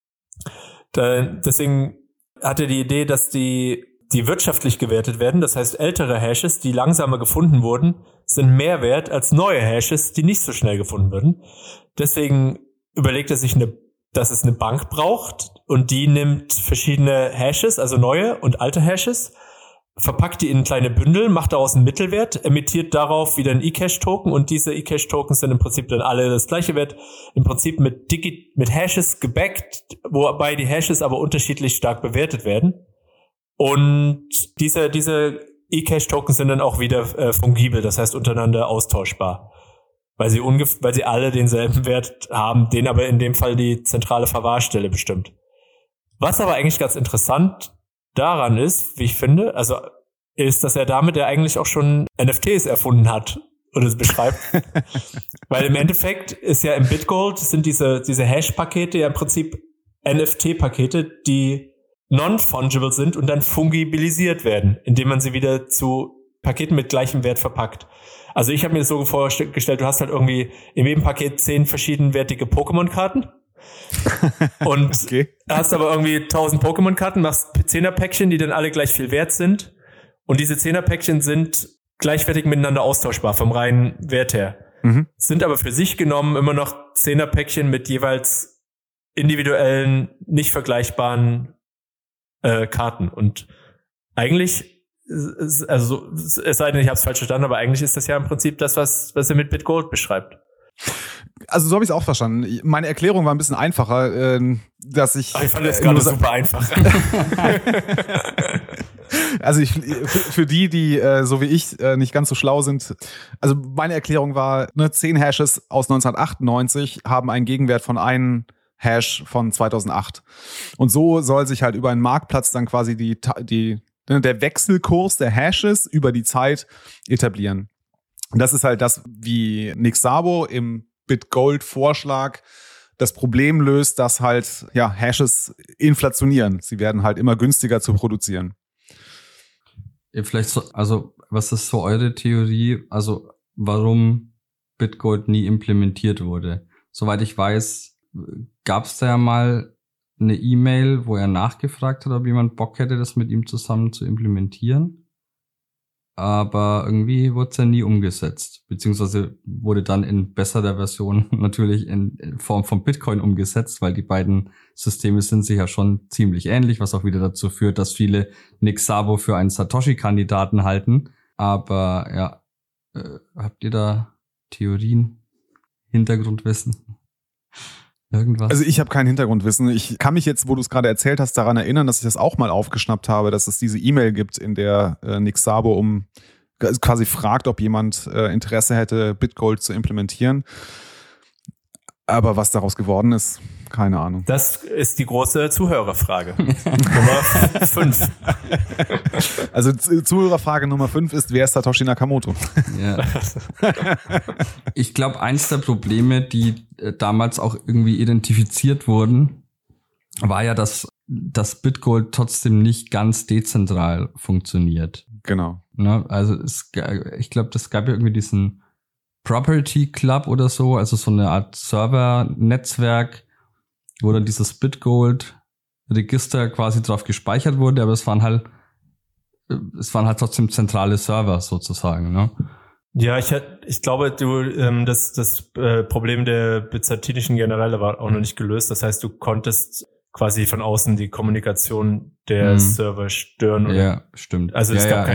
Deswegen hat er die Idee, dass die wirtschaftlich gewertet werden. Das heißt, ältere Hashes, die langsamer gefunden wurden, sind mehr wert als neue Hashes, die nicht so schnell gefunden wurden. Deswegen überlegt er sich, dass es eine Bank braucht, und die nimmt verschiedene Hashes, also neue und alte Hashes, verpackt die in kleine Bündel, macht daraus einen Mittelwert, emittiert darauf wieder einen eCash-Token, und diese eCash-Tokens sind im Prinzip dann alle das gleiche Wert, im Prinzip mit Hashes gebackt, wobei die Hashes aber unterschiedlich stark bewertet werden. Und diese eCash-Tokens sind dann auch wieder fungibel, das heißt untereinander austauschbar, weil sie alle denselben Wert haben, den aber in dem Fall die zentrale Verwahrstelle bestimmt. Was aber eigentlich ganz interessant daran ist, wie ich finde, also ist, dass er damit ja eigentlich auch schon NFTs erfunden hat und es beschreibt. Weil im Endeffekt ist ja im Bitgold sind diese Hash-Pakete ja im Prinzip NFT-Pakete, die non-fungible sind und dann fungibilisiert werden, indem man sie wieder zu Paketen mit gleichem Wert verpackt. Also ich habe mir das so vorgestellt, du hast halt irgendwie in jedem Paket 10 verschiedenwertige Pokémon-Karten. Und hast aber irgendwie 1000 Pokémon-Karten, machst 10er-Päckchen, die dann alle gleich viel wert sind. Und diese 10er-Päckchen sind gleichwertig miteinander austauschbar vom reinen Wert her. Mhm. Sind aber für sich genommen immer noch 10er-Päckchen mit jeweils individuellen, nicht vergleichbaren Karten. Und eigentlich, also es sei denn, ich habe es falsch verstanden, aber eigentlich ist das ja im Prinzip das, was er mit Bitgold beschreibt. Also so habe ich es auch verstanden. Meine Erklärung war ein bisschen einfacher, dass ich... Ich fand das gerade super einfach. Also für die so wie ich nicht ganz so schlau sind, also meine Erklärung war, 10 Hashes aus 1998 haben einen Gegenwert von 1 Hash von 2008. Und so soll sich halt über einen Marktplatz dann quasi der Wechselkurs der Hashes über die Zeit etablieren. Und das ist halt das, wie Nick Szabo im Bitgold-Vorschlag das Problem löst, dass halt Hashes inflationieren. Sie werden halt immer günstiger zu produzieren. Vielleicht so, also was ist so eure Theorie, also warum Bitgold nie implementiert wurde? Soweit ich weiß, gab es da ja mal eine E-Mail, wo er nachgefragt hat, ob jemand Bock hätte, das mit ihm zusammen zu implementieren. Aber irgendwie wurde es ja nie umgesetzt, beziehungsweise wurde dann in besserer Version natürlich in Form von Bitcoin umgesetzt, weil die beiden Systeme sind sich ja schon ziemlich ähnlich, was auch wieder dazu führt, dass viele Nick Szabo für einen Satoshi-Kandidaten halten. Aber habt ihr da Theorien, Hintergrundwissen? Irgendwas? Also ich habe kein Hintergrundwissen. Ich kann mich jetzt, wo du es gerade erzählt hast, daran erinnern, dass ich das auch mal aufgeschnappt habe, dass es diese E-Mail gibt, in der Nick Szabo quasi fragt, ob jemand Interesse hätte, Bitgold zu implementieren. Aber was daraus geworden ist, keine Ahnung. Das ist die große Zuhörerfrage. Nummer 5. Also Zuhörerfrage Nummer 5 ist, wer ist Satoshi Nakamoto? Ja. Ich glaube, eins der Probleme, die damals auch irgendwie identifiziert wurden, war ja, dass das Bitgold trotzdem nicht ganz dezentral funktioniert. Genau. Ne? Also ich glaube, das gab ja irgendwie diesen Property Club oder so, also so eine Art Server-Netzwerk, wo dann dieses Bitgold-Register quasi drauf gespeichert wurde, aber es waren halt trotzdem zentrale Server sozusagen, ne? Ja, ich glaube, das Problem der byzantinischen Generäle war auch noch nicht gelöst. Das heißt, du konntest quasi von außen die Kommunikation der Server stören. Oder? Ja, stimmt. Also es gab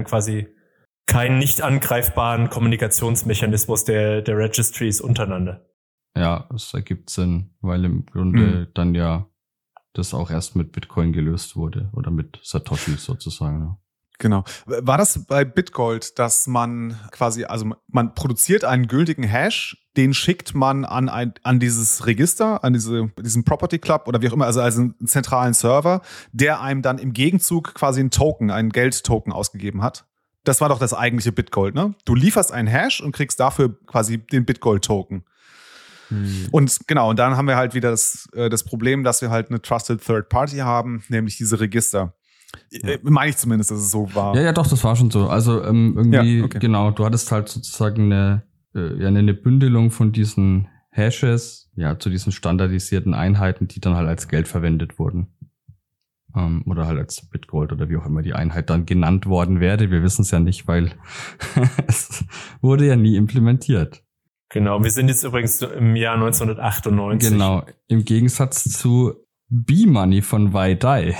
keinen nicht angreifbaren Kommunikationsmechanismus der Registries untereinander. Ja, das ergibt Sinn, weil im Grunde dann ja das auch erst mit Bitcoin gelöst wurde oder mit Satoshi sozusagen. Ja. Genau. War das bei Bitgold, dass man quasi, also man produziert einen gültigen Hash, den schickt man an dieses Register, an diesen Property Club oder wie auch immer, also einen zentralen Server, der einem dann im Gegenzug quasi einen Geldtoken ausgegeben hat? Das war doch das eigentliche Bitgold, ne? Du lieferst einen Hash und kriegst dafür quasi den Bitgold-Token. Und genau, und dann haben wir halt wieder das Problem, dass wir halt eine Trusted Third Party haben, nämlich diese Register. Meine ich zumindest, dass es so war. Ja, doch, das war schon so. Also irgendwie, ja, okay. Genau, du hattest halt sozusagen eine Bündelung von diesen Hashes, ja, zu diesen standardisierten Einheiten, die dann halt als Geld verwendet wurden. Oder halt als Bitgold oder wie auch immer die Einheit dann genannt worden wäre. Wir wissen es ja nicht, weil es wurde ja nie implementiert. Genau, wir sind jetzt übrigens im Jahr 1998. Genau, im Gegensatz zu B-Money von Weidai.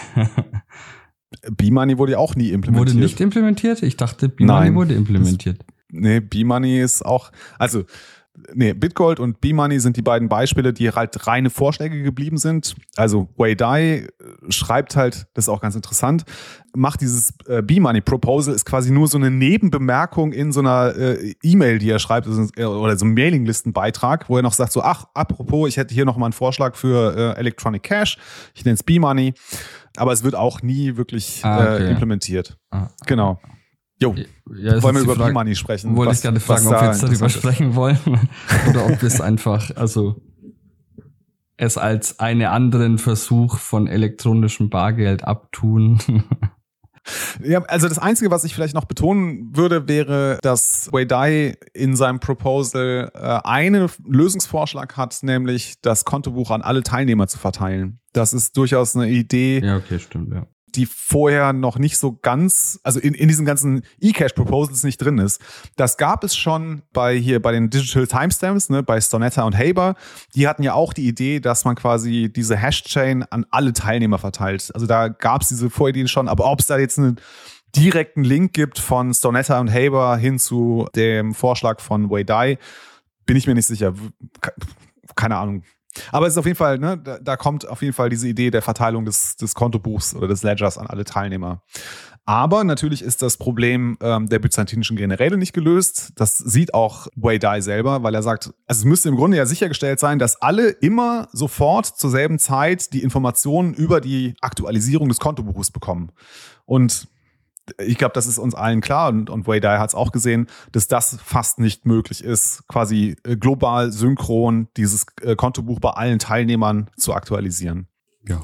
B-Money wurde ja auch nie implementiert. Wurde nicht implementiert? Ich dachte, B-Money wurde implementiert. B-Money ist auch, also Bitgold und B-Money sind die beiden Beispiele, die halt reine Vorschläge geblieben sind. Also Weidai schreibt halt, das ist auch ganz interessant, macht dieses B-Money-Proposal, ist quasi nur so eine Nebenbemerkung in so einer E-Mail, die er schreibt, oder so ein Mailinglistenbeitrag, wo er noch sagt so, ach, apropos, ich hätte hier noch mal einen Vorschlag für Electronic Cash, ich nenne es B-Money, aber es wird auch nie wirklich implementiert. Genau. Jo, ja, wollen wir über B-Money sprechen? Wollte ich gerade fragen, ob wir jetzt darüber sprechen wollen oder ob wir es einfach, also es als einen anderen Versuch von elektronischem Bargeld abtun. Ja, also das Einzige, was ich vielleicht noch betonen würde, wäre, dass Weidai in seinem Proposal einen Lösungsvorschlag hat, nämlich das Kontobuch an alle Teilnehmer zu verteilen. Das ist durchaus eine Idee. Ja, okay, stimmt, ja. Die vorher noch nicht so ganz, also in diesen ganzen eCash-Proposals nicht drin ist. Das gab es schon bei den Digital Timestamps, ne, bei Stonetta und Haber. Die hatten ja auch die Idee, dass man quasi diese Hash-Chain an alle Teilnehmer verteilt. Also da gab es diese Vorideen schon, aber ob es da jetzt einen direkten Link gibt von Stonetta und Haber hin zu dem Vorschlag von Weidai, bin ich mir nicht sicher. Keine Ahnung. Aber es ist auf jeden Fall, ne, da kommt auf jeden Fall diese Idee der Verteilung des Kontobuchs oder des Ledgers an alle Teilnehmer. Aber natürlich ist das Problem der byzantinischen Generäle nicht gelöst. Das sieht auch Weidai selber, weil er sagt, also es müsste im Grunde ja sichergestellt sein, dass alle immer sofort zur selben Zeit die Informationen über die Aktualisierung des Kontobuches bekommen. Und ich glaube, das ist uns allen klar und Weidai hat es auch gesehen, dass das fast nicht möglich ist, quasi global synchron dieses Kontobuch bei allen Teilnehmern zu aktualisieren. Ja.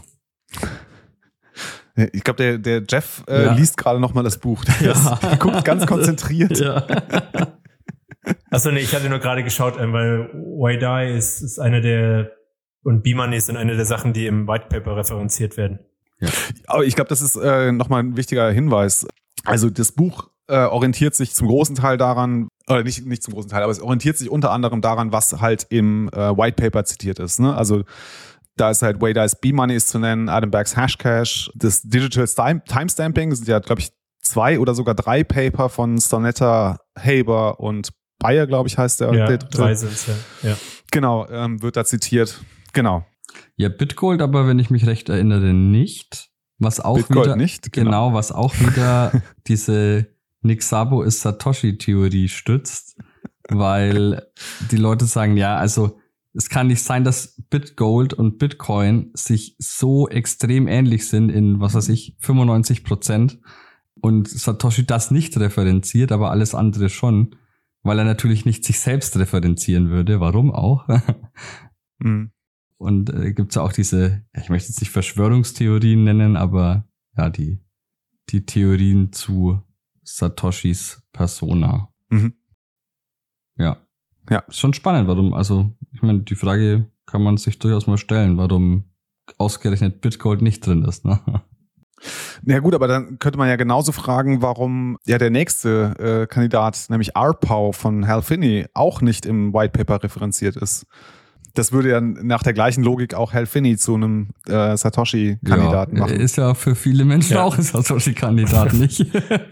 Ich glaube, der Jeff liest gerade noch mal das Buch. Der guckt ganz konzentriert. Ja. Achso, nee, ich hatte nur gerade geschaut, weil Weidai ist eine der, und B-Money sind eine der Sachen, die im White Paper referenziert werden. Ja. Aber ich glaube, das ist nochmal ein wichtiger Hinweis. Also das Buch orientiert sich zum großen Teil daran, oder nicht zum großen Teil, aber es orientiert sich unter anderem daran, was halt im White Paper zitiert ist. Ne? Also da ist halt Weidai's B-Money ist zu nennen, Adam Back's Hashcash, das Digital Timestamping, das sind ja, glaube ich, 2 oder sogar 3 Paper von Stonetta, Haber und Bayer, glaube ich, heißt der. Ja, 3 sind es, ja. Genau, wird da zitiert. Genau. Ja, Bitgold, aber wenn ich mich recht erinnere, nicht. Was auch Bitgold wieder, nicht, genau, was auch wieder diese Nick Szabo ist Satoshi-Theorie stützt, weil die Leute sagen, ja, also es kann nicht sein, dass BitGold und Bitcoin sich so extrem ähnlich sind in, 95% und Satoshi das nicht referenziert, aber alles andere schon, weil er natürlich nicht sich selbst referenzieren würde. Warum auch? Mhm. Und gibt's ja auch diese, ich möchte jetzt nicht Verschwörungstheorien nennen, aber ja, die Theorien zu Satoshis Persona. Mhm. Ja. Ja. Ist schon spannend, warum, also, ich meine, die Frage kann man sich durchaus mal stellen, warum ausgerechnet BitGold nicht drin ist, ne? Ja gut, aber dann könnte man ja genauso fragen, warum ja der nächste Kandidat, nämlich RPow von Hal Finney, auch nicht im White Paper referenziert ist. Das würde ja nach der gleichen Logik auch Hal Finney zu einem Satoshi-Kandidaten machen. Ist ja für viele Menschen auch ein Satoshi-Kandidat, nicht?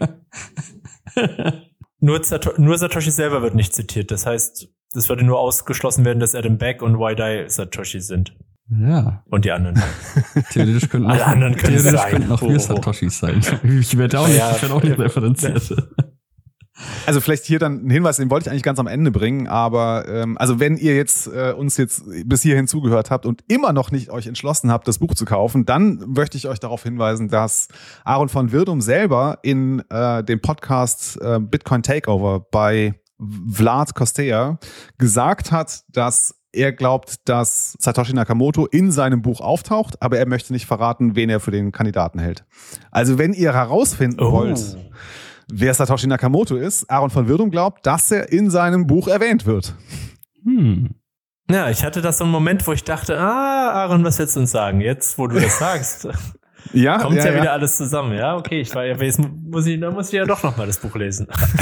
Nur Satoshi selber wird nicht zitiert. Das heißt, es würde nur ausgeschlossen werden, dass Adam Back und Wai-Dai Satoshi sind. Ja. Und die anderen. Theoretisch könnten alle anderen könnten auch wir Satoshis sein. Ich werde auch nicht referenziert. Also vielleicht hier dann ein Hinweis, den wollte ich eigentlich ganz am Ende bringen, aber also wenn ihr jetzt uns jetzt bis hierhin zugehört habt und immer noch nicht euch entschlossen habt, das Buch zu kaufen, dann möchte ich euch darauf hinweisen, dass Aaron von Wirdum selber in dem Podcast Bitcoin Takeover bei Vlad Costea gesagt hat, dass er glaubt, dass Satoshi Nakamoto in seinem Buch auftaucht, aber er möchte nicht verraten, wen er für den Kandidaten hält. Also wenn ihr herausfinden wollt, wer Satoshi Nakamoto ist, Aaron von Wirdum glaubt, dass er in seinem Buch erwähnt wird. Ja, ich hatte das so einen Moment, wo ich dachte, Aaron, was willst du uns sagen? Jetzt, wo du das sagst, kommt ja wieder alles zusammen. Ja, okay, jetzt muss ich ja doch nochmal das Buch lesen.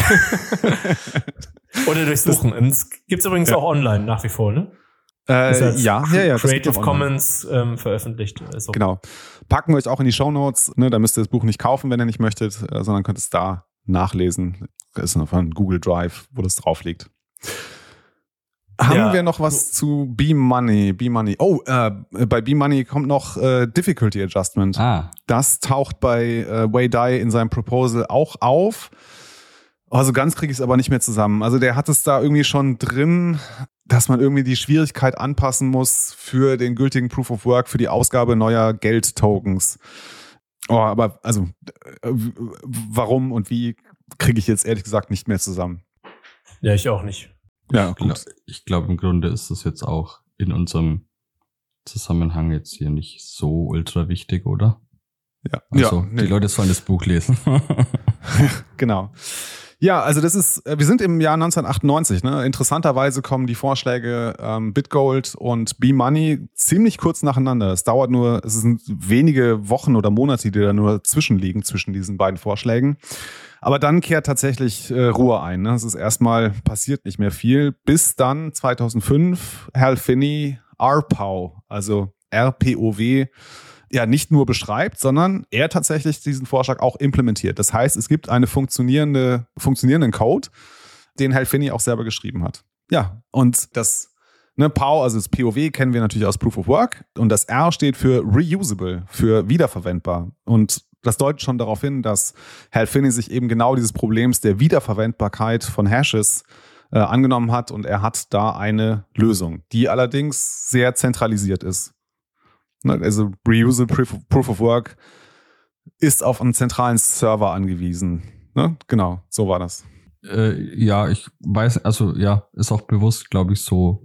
Oder durchsuchen. Es gibt's übrigens auch online nach wie vor, ne? Ja. Creative Commons veröffentlicht. Also. Genau. Packen wir euch auch in die Shownotes. Ne? Da müsst ihr das Buch nicht kaufen, wenn ihr nicht möchtet, sondern könnt es da nachlesen. Das ist noch von Google Drive, wo das drauf liegt. Haben wir noch was zu B-Money? Oh, bei B-Money kommt noch Difficulty Adjustment. Das taucht bei Wai-Dai in seinem Proposal auch auf. Also ganz kriege ich es aber nicht mehr zusammen. Also der hat es da irgendwie schon drin, dass man irgendwie die Schwierigkeit anpassen muss für den gültigen Proof of Work, für die Ausgabe neuer Geldtokens. Aber also warum und wie kriege ich jetzt ehrlich gesagt nicht mehr zusammen. Ja, ich auch nicht. Ja, gut. Ich glaube, im Grunde ist das jetzt auch in unserem Zusammenhang jetzt hier nicht so ultra wichtig, oder? Ja. Also die Leute sollen das Buch lesen. Genau. Ja, also wir sind im Jahr 1998, ne? Interessanterweise kommen die Vorschläge BitGold und B-Money ziemlich kurz nacheinander. Es sind wenige Wochen oder Monate, die da nur zwischenliegen zwischen diesen beiden Vorschlägen. Aber dann kehrt tatsächlich Ruhe ein. Ne? Es ist erstmal passiert nicht mehr viel, bis dann 2005 Hal Finney RPow, also RPOW, ja nicht nur beschreibt, sondern er tatsächlich diesen Vorschlag auch implementiert. Das heißt, es gibt einen funktionierenden Code, den Hal Finney auch selber geschrieben hat. Ja, und das POW, also das POW kennen wir natürlich aus Proof of Work und das R steht für reusable, für wiederverwendbar. Und das deutet schon darauf hin, dass Hal Finney sich eben genau dieses Problems der Wiederverwendbarkeit von Hashes angenommen hat und er hat da eine Lösung, die allerdings sehr zentralisiert ist. Also reusable Proof of Work ist auf einen zentralen Server angewiesen. Ne? Genau, so war das. Ja, ich weiß, also ja, ist auch bewusst, glaube ich, so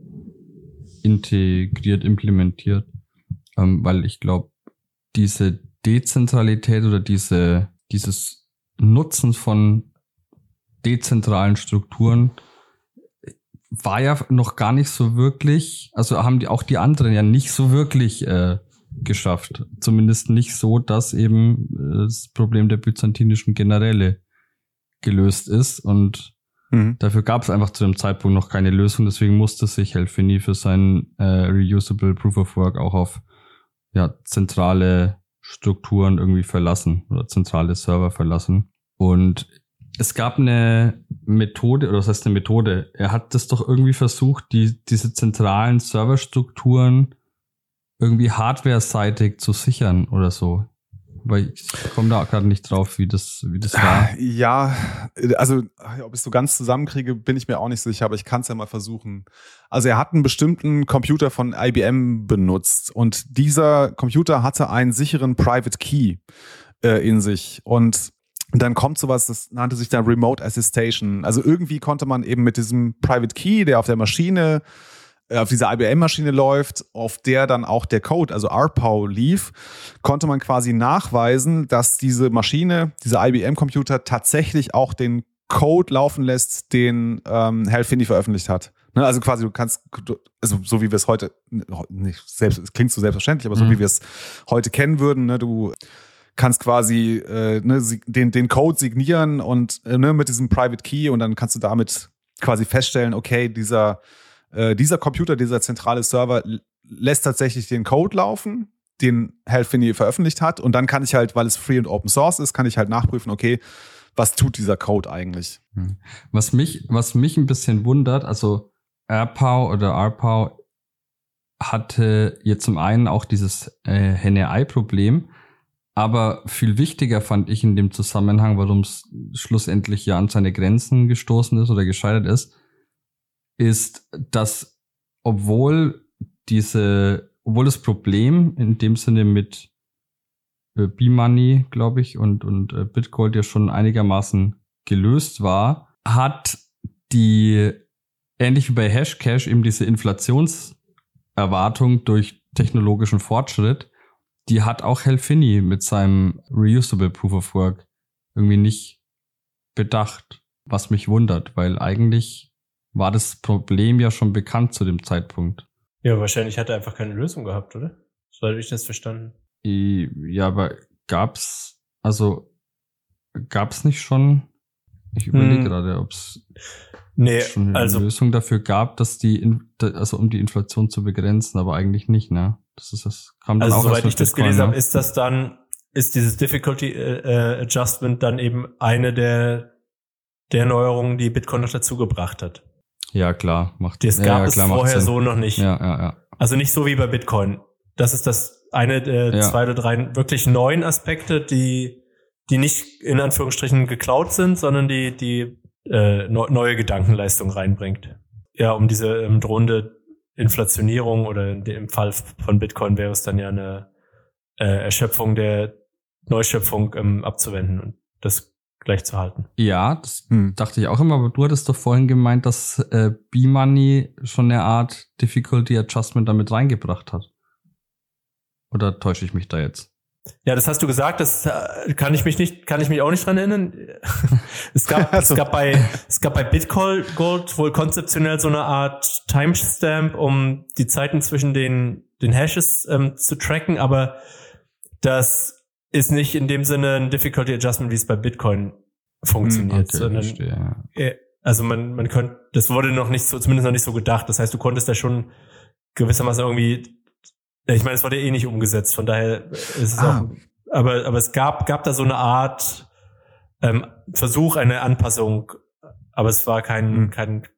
integriert, implementiert, weil ich glaube, diese Dezentralität oder dieses Nutzen von dezentralen Strukturen war ja noch gar nicht so wirklich, also haben die anderen ja nicht so wirklich geschafft. Zumindest nicht so, dass eben das Problem der byzantinischen Generäle gelöst ist und dafür gab es einfach zu dem Zeitpunkt noch keine Lösung, deswegen musste sich Hal Finney für sein reusable Proof of Work auch auf zentrale Strukturen irgendwie verlassen oder zentrale Server verlassen. Und es gab eine Methode, oder was heißt eine Methode? Er hat das doch irgendwie versucht, diese zentralen Serverstrukturen irgendwie hardware-seitig zu sichern oder so. Weil ich komme da gerade nicht drauf, wie das war. Ja, also ob ich es so ganz zusammenkriege, bin ich mir auch nicht sicher, aber ich kann es ja mal versuchen. Also er hat einen bestimmten Computer von IBM benutzt und dieser Computer hatte einen sicheren Private Key in sich und dann kommt sowas, das nannte sich dann Remote Assistation. Also irgendwie konnte man eben mit diesem Private Key, der auf der Maschine auf dieser IBM-Maschine läuft, auf der dann auch der Code, also RPow, lief, konnte man quasi nachweisen, dass diese Maschine, dieser IBM-Computer tatsächlich auch den Code laufen lässt, den Hal Finney veröffentlicht hat. Ne, also quasi du kannst, also so wie wir es heute, nicht selbst, es klingt so selbstverständlich, aber so wie wir es heute kennen würden, ne, du kannst quasi den Code signieren und mit diesem Private Key und dann kannst du damit quasi feststellen, okay, dieser Computer, dieser zentrale Server lässt tatsächlich den Code laufen, den Hal Finney veröffentlicht hat. Und dann kann ich halt, weil es Free und Open Source ist, kann ich halt nachprüfen, okay, was tut dieser Code eigentlich? Was mich ein bisschen wundert, also RPow hatte jetzt zum einen auch dieses Henne-Ei-Problem, aber viel wichtiger fand ich in dem Zusammenhang, warum es schlussendlich ja an seine Grenzen gestoßen ist oder gescheitert ist, dass obwohl das Problem in dem Sinne mit B-Money, glaube ich, und Bitgold ja schon einigermaßen gelöst war, hat die, ähnlich wie bei Hashcash, eben diese Inflationserwartung durch technologischen Fortschritt, die hat auch Hal Finney mit seinem Reusable Proof of Work irgendwie nicht bedacht, was mich wundert, weil eigentlich war das Problem ja schon bekannt zu dem Zeitpunkt. Ja, wahrscheinlich hat er einfach keine Lösung gehabt, oder? So hatte ich das verstanden. Ja, aber gab's nicht schon, ich überlege gerade, ob es schon eine Lösung dafür gab, dass um die Inflation zu begrenzen, aber eigentlich nicht, ne? Das kam dann auch soweit ich das gelesen habe, ist dieses Difficulty Adjustment dann eben eine der Neuerungen, die Bitcoin noch dazu gebracht hat. Ja, klar, das gab es vorher so noch nicht. Ja. Also nicht so wie bei Bitcoin. Das ist das eine der 2 oder 3 wirklich neuen Aspekte, die nicht in Anführungsstrichen geklaut sind, sondern die neue Gedankenleistung reinbringt. Ja, um diese drohende Inflationierung oder im Fall von Bitcoin wäre es dann ja eine Erschöpfung der Neuschöpfung abzuwenden und das gleich zu halten. Ja, das dachte ich auch immer, aber du hattest doch vorhin gemeint, dass B-Money schon eine Art Difficulty Adjustment damit reingebracht hat. Oder täusche ich mich da jetzt? Ja, das hast du gesagt, das kann ich mich auch nicht dran erinnern. Es gab bei Bitgold wohl konzeptionell so eine Art Timestamp, um die Zeiten zwischen den Hashes zu tracken, aber das ist nicht in dem Sinne ein Difficulty Adjustment, wie es bei Bitcoin funktioniert, okay, sondern verstehe. Also man könnte, das wurde noch nicht so, zumindest noch nicht so gedacht. Das heißt, du konntest da schon gewissermaßen irgendwie, ich meine, es wurde nicht umgesetzt, von daher ist es auch, aber es gab da so eine Art Versuch, eine Anpassung, aber es war kein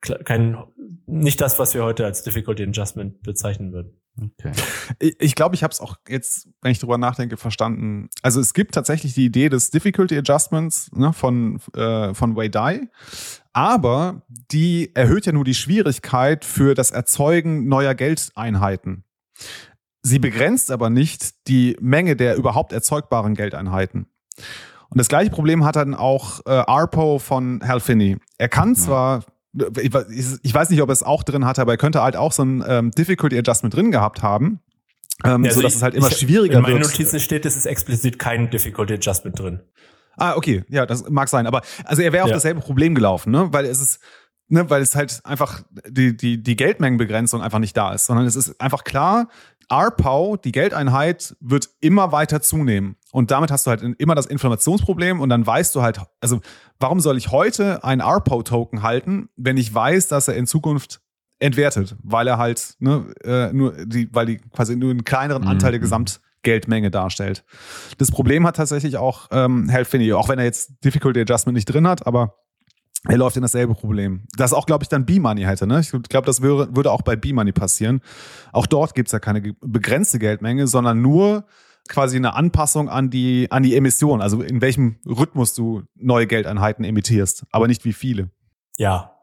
nicht das, was wir heute als Difficulty Adjustment bezeichnen würden. Okay. Ich glaube, ich habe es auch jetzt, wenn ich drüber nachdenke, verstanden. Also es gibt tatsächlich die Idee des Difficulty Adjustments von Wei Dai, aber die erhöht ja nur die Schwierigkeit für das Erzeugen neuer Geldeinheiten. Sie begrenzt aber nicht die Menge der überhaupt erzeugbaren Geldeinheiten. Und das gleiche Problem hat dann auch RPow von Hal Finney. Er kann zwar, ich weiß nicht, ob er es auch drin hatte, aber er könnte halt auch so ein Difficulty Adjustment drin gehabt haben, also sodass es halt immer schwieriger wird. In meinen Notizen steht, es ist explizit kein Difficulty Adjustment drin. Okay, ja, das mag sein. Aber also er wäre auf dasselbe Problem gelaufen, ne? Weil es halt einfach die Geldmengenbegrenzung einfach nicht da ist, sondern es ist einfach klar, RPow, die Geldeinheit, wird immer weiter zunehmen. Und damit hast du halt immer das Informationsproblem und dann weißt du halt, also warum soll ich heute einen RPow-Token halten, wenn ich weiß, dass er in Zukunft entwertet, weil er halt weil die quasi nur einen kleineren Anteil der Gesamtgeldmenge darstellt. Das Problem hat tatsächlich auch Hal Finney, auch wenn er jetzt Difficulty Adjustment nicht drin hat, aber er läuft in dasselbe Problem. Das auch, glaube ich, dann B-Money hätte. Ne? Ich glaube, das würde auch bei B-Money passieren. Auch dort gibt es ja keine begrenzte Geldmenge, sondern nur quasi eine Anpassung an die Emission, also in welchem Rhythmus du neue Geldeinheiten emittierst, aber nicht wie viele. Ja.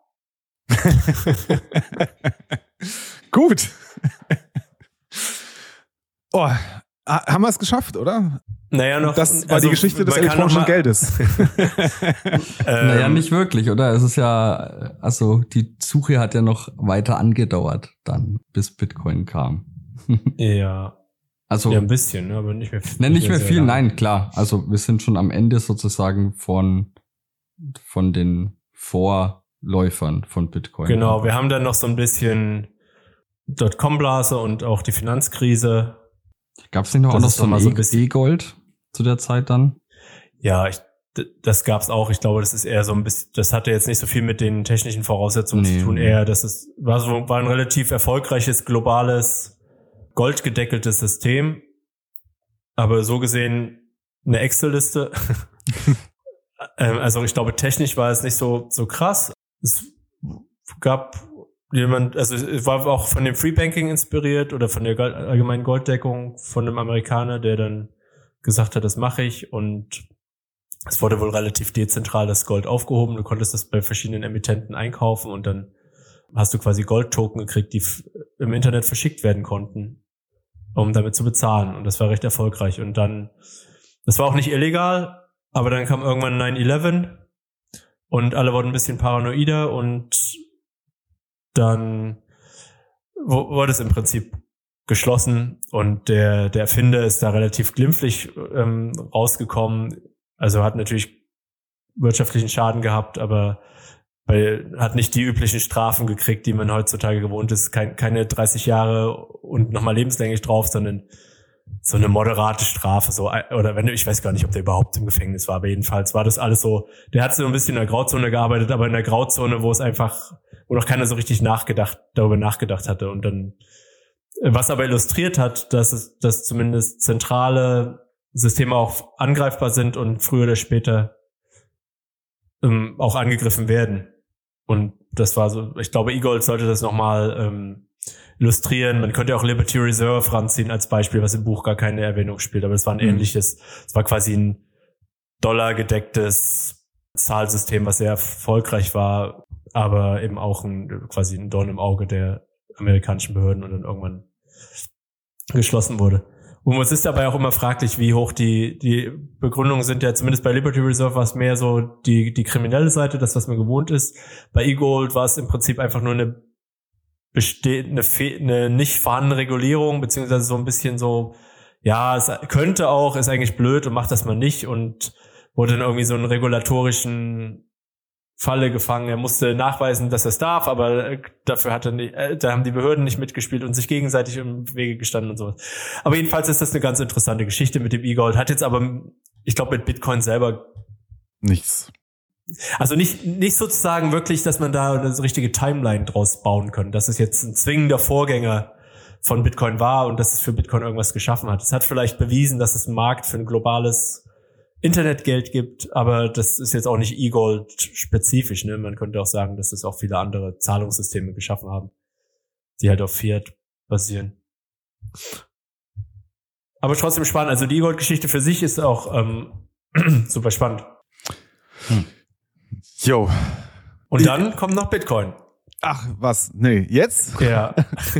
Gut. Oh, haben wir es geschafft, oder? Naja, noch. Das war die Geschichte des elektronischen Geldes. Naja, nicht wirklich, oder? Es ist ja, also die Suche hat ja noch weiter angedauert dann, bis Bitcoin kam. Ja. Also, ja, ein bisschen, ne, aber nicht mehr viel. Nicht mehr viel, nein, klar. Also wir sind schon am Ende sozusagen von den Vorläufern von Bitcoin. Genau, wir haben dann noch so ein bisschen Dotcom-Blase und auch die Finanzkrise. Gab es nicht noch auch noch so ein E-Gold zu der Zeit dann? Ja, das gab's auch. Ich glaube, das ist eher so ein bisschen, das hatte jetzt nicht so viel mit den technischen Voraussetzungen zu tun. Eher, war ein relativ erfolgreiches, globales, goldgedeckeltes System. Aber so gesehen eine Excel-Liste. Also ich glaube, technisch war es nicht so krass. Es gab es war auch von dem Free Banking inspiriert oder von der allgemeinen Golddeckung von einem Amerikaner, der dann gesagt hat, das mache ich, und es wurde wohl relativ dezentral das Gold aufgehoben. Du konntest das bei verschiedenen Emittenten einkaufen und dann hast du quasi Goldtoken gekriegt, die im Internet verschickt werden konnten, um damit zu bezahlen, und das war recht erfolgreich. Und dann, das war auch nicht illegal, aber dann kam irgendwann 9/11 und alle wurden ein bisschen paranoider und dann wurde es im Prinzip geschlossen und der Erfinder ist da relativ glimpflich rausgekommen. Also hat natürlich wirtschaftlichen Schaden gehabt, aber hat nicht die üblichen Strafen gekriegt, die man heutzutage gewohnt ist. Keine 30 Jahre und nochmal lebenslänglich drauf, sondern so eine moderate Strafe. Ich weiß gar nicht, ob der überhaupt im Gefängnis war, aber jedenfalls war das alles so, der hat so ein bisschen in der Grauzone gearbeitet, aber in der Grauzone, wo noch keiner so richtig darüber nachgedacht hatte. Und dann, was aber illustriert hat, dass zumindest zentrale Systeme auch angreifbar sind und früher oder später auch angegriffen werden. Und das war so, ich glaube, E-Gold sollte das nochmal illustrieren. Man könnte auch Liberty Reserve ranziehen als Beispiel, was im Buch gar keine Erwähnung spielt, aber es war ein ähnliches, es war quasi ein dollargedecktes Zahlsystem, was sehr erfolgreich war, aber eben auch quasi ein Dorn im Auge der amerikanischen Behörden und dann irgendwann geschlossen wurde. Und es ist dabei auch immer fraglich, wie hoch die Begründungen sind. Ja, zumindest bei Liberty Reserve war es mehr so die kriminelle Seite, das, was man gewohnt ist. Bei E-Gold war es im Prinzip einfach nur eine nicht vorhandene Regulierung, beziehungsweise so ein bisschen so, ja, es könnte auch, ist eigentlich blöd und macht das mal nicht, und wurde dann irgendwie so einen regulatorischen Falle gefangen. Er musste nachweisen, dass er es darf, aber dafür da haben die Behörden nicht mitgespielt und sich gegenseitig im Wege gestanden und sowas. Aber jedenfalls ist das eine ganz interessante Geschichte mit dem E-Gold. Hat jetzt aber, ich glaube, mit Bitcoin selber nichts. Also nicht sozusagen wirklich, dass man da eine richtige Timeline draus bauen kann, dass es jetzt ein zwingender Vorgänger von Bitcoin war und dass es für Bitcoin irgendwas geschaffen hat. Es hat vielleicht bewiesen, dass es einen Markt für ein globales Internetgeld gibt, aber das ist jetzt auch nicht E-Gold spezifisch, ne? Man könnte auch sagen, dass es auch viele andere Zahlungssysteme geschaffen haben, die halt auf Fiat basieren. Aber trotzdem spannend. Also die E-Gold-Geschichte für sich ist auch super spannend. Jo. Und dann kommt noch Bitcoin. Ach, was? Nee, jetzt? Ja.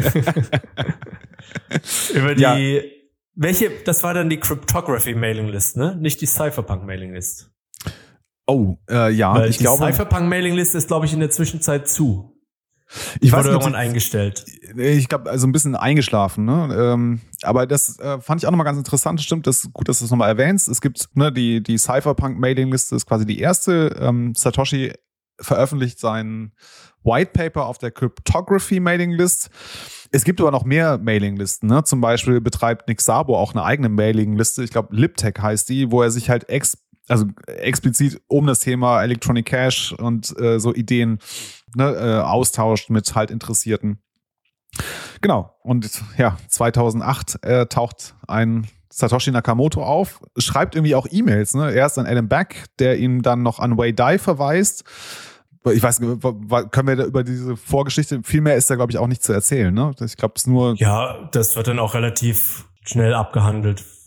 Über das war dann die Cryptography-Mailing-List, ne? Nicht die Cypherpunk-Mailing-List. Oh, ja. Weil ich glaube, die Cypherpunk-Mailing-List ist, glaube ich, in der Zwischenzeit zu. Ich weiß wurde irgendwann eingestellt. Ich glaube, also ein bisschen eingeschlafen, ne? Aber das fand ich auch nochmal ganz interessant. Stimmt, das ist gut, dass du es nochmal erwähnst. Es gibt, ne, die Cypherpunk-Mailing-Liste ist quasi die erste. Satoshi veröffentlicht sein White Paper auf der Cryptography-Mailing-List. Es gibt aber noch mehr Mailinglisten, ne? Zum Beispiel betreibt Nick Szabo auch eine eigene Mailingliste. Ich glaube, Liptech heißt die, wo er sich halt explizit um das Thema Electronic Cash und so Ideen, ne, austauscht mit halt Interessierten. Genau. Und ja, 2008 taucht ein Satoshi Nakamoto auf, schreibt irgendwie auch E-Mails, ne? Erst an Adam Back, der ihm dann noch an Wei Dai verweist. Ich weiß nicht, können wir da über diese Vorgeschichte, viel mehr ist da, glaube ich, auch nicht zu erzählen, ne? Ich glaube, es nur... Ja, das wird dann auch relativ schnell abgehandelt,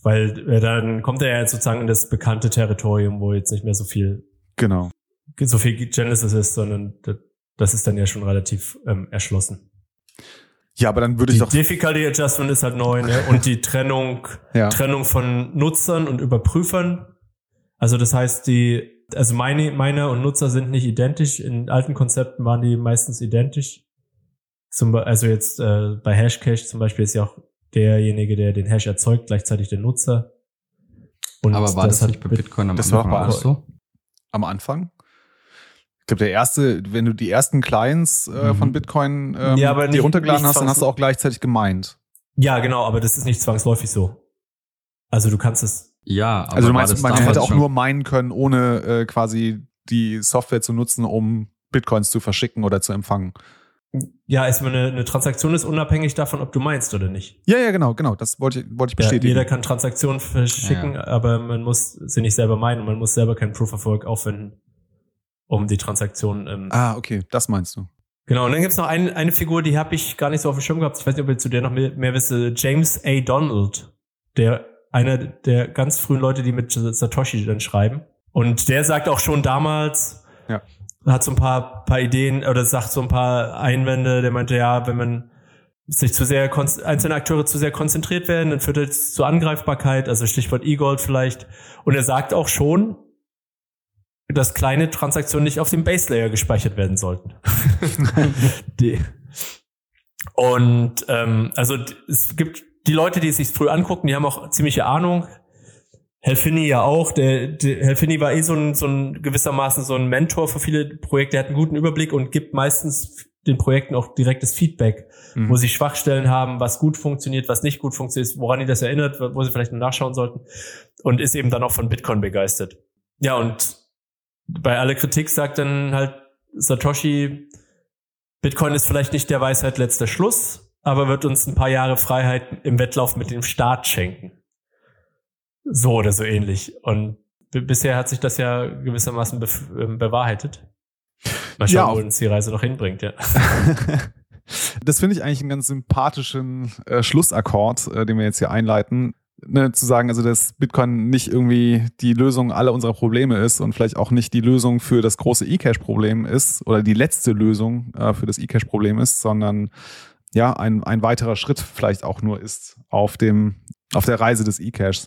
Weil dann kommt er ja jetzt sozusagen in das bekannte Territorium, wo jetzt nicht mehr so viel Genesis ist, sondern das ist dann ja schon relativ erschlossen. Ja, aber dann würde ich doch... Die Difficulty Adjustment ist halt neu, ne? Und die Trennung von Nutzern und Überprüfern. Also das heißt, meine und Nutzer sind nicht identisch. In alten Konzepten waren die meistens identisch. Also jetzt bei Hashcache zum Beispiel ist ja auch derjenige, der den Hash erzeugt, gleichzeitig der Nutzer. Und aber war das nicht bei Bitcoin am Anfang auch so? Am Anfang? Ich glaube, wenn du die ersten Clients von Bitcoin die runtergeladen hast, dann hast du auch gleichzeitig gemeint. Ja, genau, aber das ist nicht zwangsläufig so. Also du kannst es... Ja, aber also du meinst, man hätte auch schon nur meinen können, ohne quasi die Software zu nutzen, um Bitcoins zu verschicken oder zu empfangen. Ja, eine Transaktion ist unabhängig davon, ob du meinst oder nicht. Ja, genau. Das wollte ich bestätigen. Jeder kann Transaktionen verschicken, aber man muss sie nicht selber meinen und man muss selber kein Proof of Work aufwenden, um die Transaktion. Okay, das meinst du. Genau, und dann gibt's noch eine Figur, die habe ich gar nicht so auf dem Schirm gehabt. Ich weiß nicht, ob ihr zu der noch mehr wisst. James A. Donald, einer der ganz frühen Leute, die mit Satoshi dann schreiben. Und der sagt auch schon damals, hat so ein paar Ideen oder sagt so ein paar Einwände. Der meinte, ja, wenn man sich einzelne Akteure zu sehr konzentriert werden, dann führt das zu Angreifbarkeit, also Stichwort E-Gold vielleicht. Und er sagt auch schon, dass kleine Transaktionen nicht auf dem Base Layer gespeichert werden sollten. Also es gibt die Leute, die es sich früh angucken, die haben auch ziemliche Ahnung. Hal Finney ja auch. Hal Finney war so ein gewissermaßen so ein Mentor für viele Projekte. Er hat einen guten Überblick und gibt meistens den Projekten auch direktes Feedback, wo sie Schwachstellen haben, was gut funktioniert, was nicht gut funktioniert, woran die das erinnert, wo sie vielleicht noch nachschauen sollten, und ist eben dann auch von Bitcoin begeistert. Ja, und bei aller Kritik sagt dann halt Satoshi, Bitcoin ist vielleicht nicht der Weisheit letzter Schluss, aber wird uns ein paar Jahre Freiheit im Wettlauf mit dem Staat schenken. So oder so ähnlich. Und bisher hat sich das ja gewissermaßen bewahrheitet. Mal schauen, wo uns die Reise noch hinbringt, ja. Das finde ich eigentlich einen ganz sympathischen Schlussakkord, den wir jetzt hier einleiten. Zu sagen, also dass Bitcoin nicht irgendwie die Lösung aller unserer Probleme ist und vielleicht auch nicht die Lösung für das große eCash-Problem ist oder die letzte Lösung für das eCash-Problem ist, sondern ja, ein weiterer Schritt vielleicht auch nur ist auf der Reise des eCashs.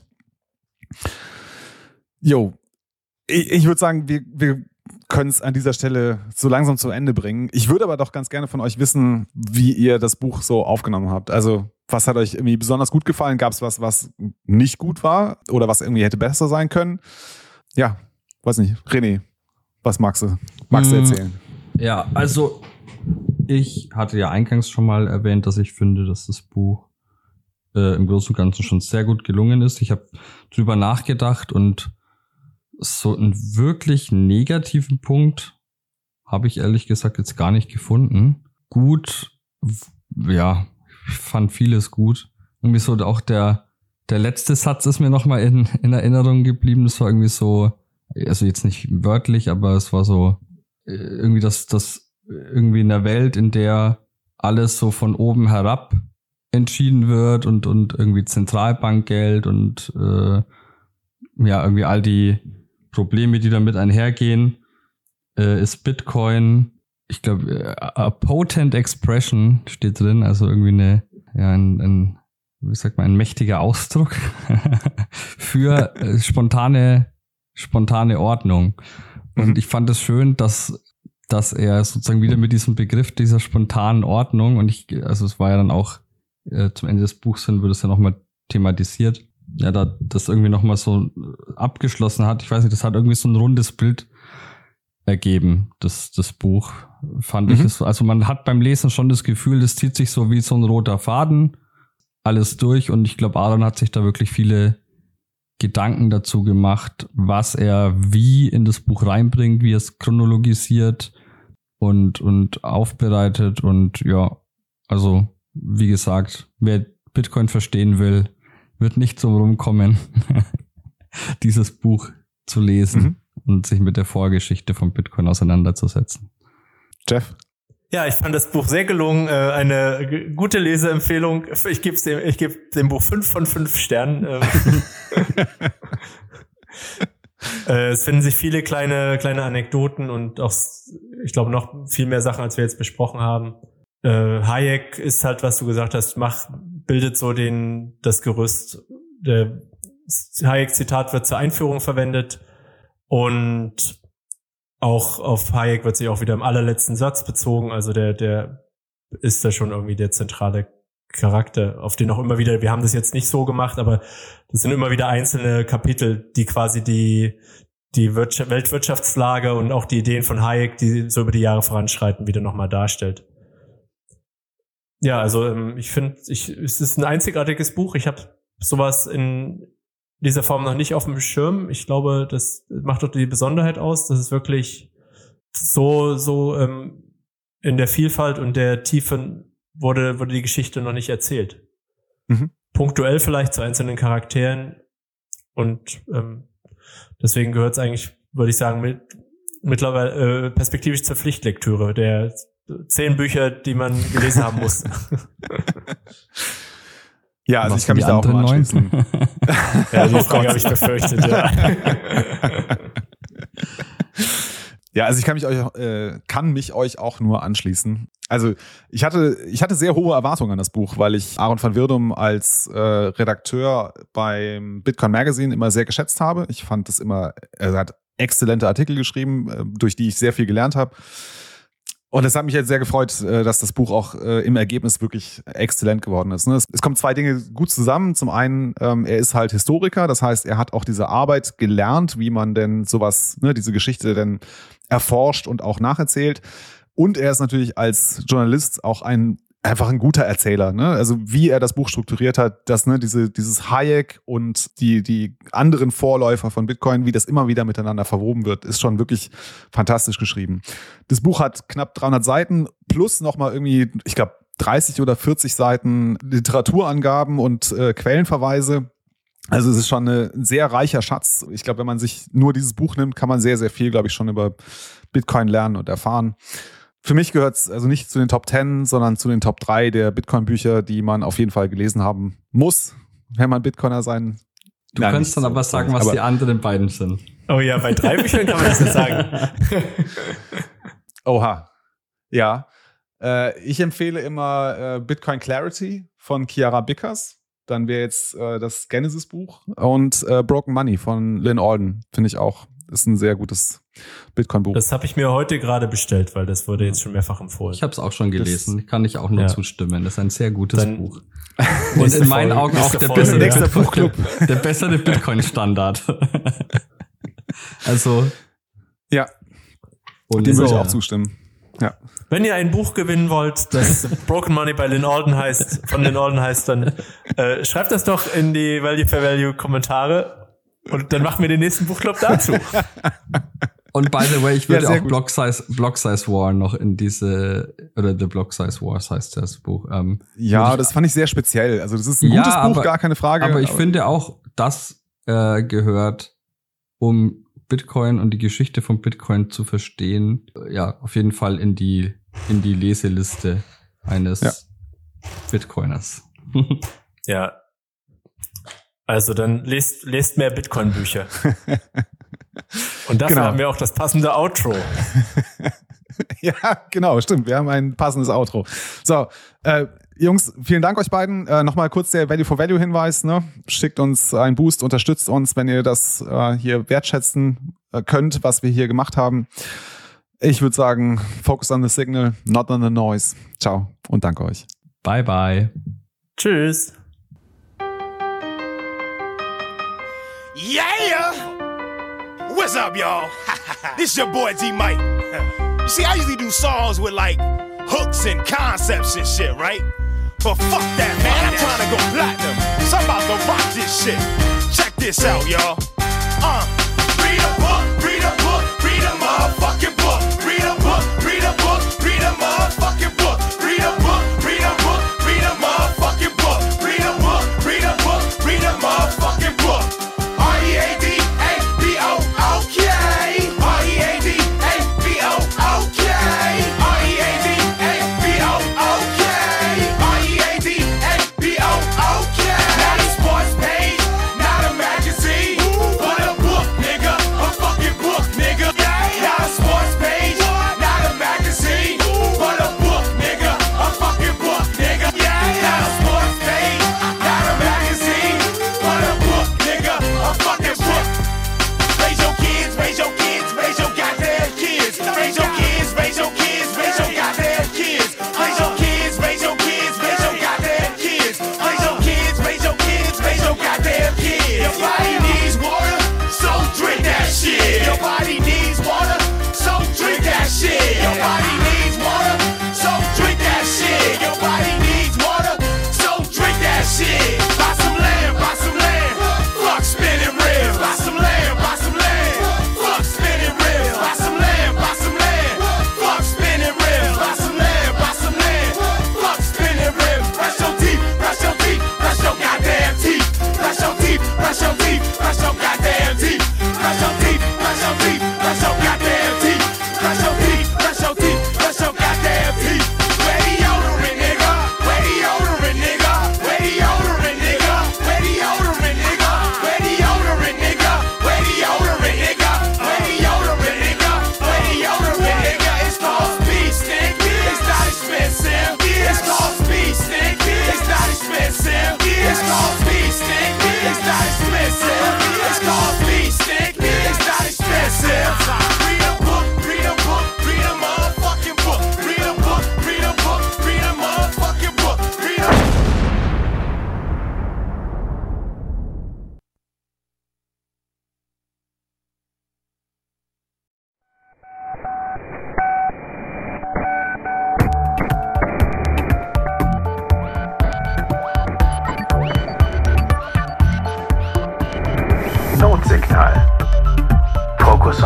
Jo, ich würde sagen, wir können es an dieser Stelle so langsam zum Ende bringen. Ich würde aber doch ganz gerne von euch wissen, wie ihr das Buch so aufgenommen habt. Also was hat euch irgendwie besonders gut gefallen? Gab es was nicht gut war oder was irgendwie hätte besser sein können? Ja, weiß nicht. René, was magst du erzählen? Ja, also ich hatte ja eingangs schon mal erwähnt, dass ich finde, dass das Buch im Großen und Ganzen schon sehr gut gelungen ist. Ich habe drüber nachgedacht und so einen wirklich negativen Punkt habe ich ehrlich gesagt jetzt gar nicht gefunden. Gut, ja, ich fand vieles gut. Irgendwie so auch der letzte Satz ist mir nochmal in Erinnerung geblieben. Das war irgendwie so, also jetzt nicht wörtlich, aber es war so irgendwie das irgendwie in der Welt, in der alles so von oben herab entschieden wird und irgendwie Zentralbankgeld und irgendwie all die Probleme, die damit einhergehen, ist Bitcoin, ich glaube, a potent expression steht drin, also irgendwie ein mächtiger Ausdruck für spontane Ordnung. Und ich fand es schön, dass er sozusagen wieder mit diesem Begriff dieser spontanen Ordnung, und es war ja dann auch zum Ende des Buchs hin, wird es ja nochmal thematisiert, ja, da das irgendwie nochmal so abgeschlossen hat. Ich weiß nicht, das hat irgendwie so ein rundes Bild ergeben, das Buch, fand ich es. Also man hat beim Lesen schon das Gefühl, das zieht sich so wie so ein roter Faden alles durch, und ich glaube, Aaron hat sich da wirklich viele Gedanken dazu gemacht, was er wie in das Buch reinbringt, wie er es chronologisiert und aufbereitet, und ja, also wie gesagt, wer Bitcoin verstehen will, wird nicht so rumkommen, dieses Buch zu lesen und sich mit der Vorgeschichte von Bitcoin auseinanderzusetzen. Jeff? Ja, ich fand das Buch sehr gelungen, eine gute Leseempfehlung. Ich gebe dem Buch 5 von 5 Sternen. Es finden sich viele kleine Anekdoten und auch, ich glaube, noch viel mehr Sachen, als wir jetzt besprochen haben. Hayek ist halt, was du gesagt hast, bildet so das Gerüst. Der Hayek-Zitat wird zur Einführung verwendet und auch auf Hayek wird sich auch wieder im allerletzten Satz bezogen. Also der ist da schon irgendwie der zentrale Charakter, auf den auch immer wieder, wir haben das jetzt nicht so gemacht, aber das sind immer wieder einzelne Kapitel, die quasi die Weltwirtschaftslage und auch die Ideen von Hayek, die so über die Jahre voranschreiten, wieder nochmal darstellt. Ja, also ich finde, es ist ein einzigartiges Buch. Ich habe sowas in dieser Form noch nicht auf dem Schirm. Ich glaube, das macht doch die Besonderheit aus, dass es wirklich so in der Vielfalt und der Tiefe wurde die Geschichte noch nicht erzählt. Mhm. Punktuell vielleicht zu einzelnen Charakteren und deswegen gehört es eigentlich, würde ich sagen, mittlerweile perspektivisch zur Pflichtlektüre der 10 Bücher, die man gelesen haben muss. Ja, also ich kann mich da auch mal anschließen. Ja, die Frage habe ich befürchtet, ja. Ja, also ich kann mich euch auch nur anschließen. Also ich hatte sehr hohe Erwartungen an das Buch, weil ich Aaron van Wirdum als Redakteur beim Bitcoin Magazine immer sehr geschätzt habe. Ich fand es immer, er hat exzellente Artikel geschrieben, durch die ich sehr viel gelernt habe. Und es hat mich jetzt sehr gefreut, dass das Buch auch im Ergebnis wirklich exzellent geworden ist. Es kommen 2 Dinge gut zusammen. Zum einen, er ist halt Historiker, das heißt, er hat auch diese Arbeit gelernt, wie man denn sowas, diese Geschichte denn erforscht und auch nacherzählt. Und er ist natürlich als Journalist auch einfach ein guter Erzähler, ne? Also wie er das Buch strukturiert hat, dass dieses Hayek und die anderen Vorläufer von Bitcoin, wie das immer wieder miteinander verwoben wird, ist schon wirklich fantastisch geschrieben. Das Buch hat knapp 300 Seiten plus nochmal irgendwie, ich glaube, 30 oder 40 Seiten Literaturangaben und Quellenverweise. Also es ist schon ein sehr reicher Schatz. Ich glaube, wenn man sich nur dieses Buch nimmt, kann man sehr, sehr viel, glaube ich, schon über Bitcoin lernen und erfahren. Für mich gehört es also nicht zu den Top 10, sondern zu den Top 3 der Bitcoin-Bücher, die man auf jeden Fall gelesen haben muss, wenn man Bitcoiner sein. Du kannst dann aber sagen, was die anderen beiden sind. Oh ja, bei 3 Büchern kann man das nicht sagen. Oha. Ja. Ich empfehle immer Bitcoin Clarity von Chiara Bickers. Dann wäre jetzt das Genesis-Buch und Broken Money von Lynn Alden. Finde ich auch. Ist ein sehr gutes Bitcoin-Buch. Das habe ich mir heute gerade bestellt, weil das wurde jetzt schon mehrfach empfohlen. Ich habe es auch schon gelesen. Kann ich auch nur zustimmen. Das ist ein sehr gutes Buch. Und in meinen Augen auch der bessere Bitcoin-Standard. Also. Ja. Und dem würde ich auch zustimmen. Ja. Wenn ihr ein Buch gewinnen wollt, das Broken Money von Lynn Alden heißt, dann schreibt das doch in die Value for Value Kommentare. Und dann machen wir den nächsten Buchclub dazu. Und by the way, ich würde auch Block Size War noch in diese, oder The Block Size Wars heißt das Buch. Das fand ich sehr speziell. Also das ist ein gutes Buch, gar keine Frage. Aber ich finde auch, das gehört, um Bitcoin und die Geschichte von Bitcoin zu verstehen, ja, auf jeden Fall in die Leseliste eines Bitcoiners. Ja. Also dann lest mehr Bitcoin-Bücher. Und dafür haben wir auch das passende Outro. Ja, genau, stimmt. Wir haben ein passendes Outro. So, Jungs, vielen Dank euch beiden. Nochmal kurz der Value for Value Hinweis. Ne? Schickt uns einen Boost, unterstützt uns, wenn ihr das hier wertschätzen könnt, was wir hier gemacht haben. Ich würde sagen, focus on the signal, not on the noise. Ciao und danke euch. Bye, bye. Tschüss. Yeah! What's up, y'all? This your boy D-Mike. You see, I usually do songs with like hooks and concepts and shit, right? But fuck that, man. I'm trying to go platinum. So I'm about to rock this shit. Check this out, y'all. Read a book, read a book, read a motherfucking book. Read a book, read a book, read a motherfucking book. Read a book, read a book, read a motherfucking book. Read a book, read a book, read a motherfucking book. R-E-A-D-A-B-O, okay. R-E-A-D-A-B-O, okay. R-E-A-D-A-B-O,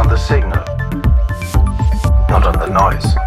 the signal, not on the noise.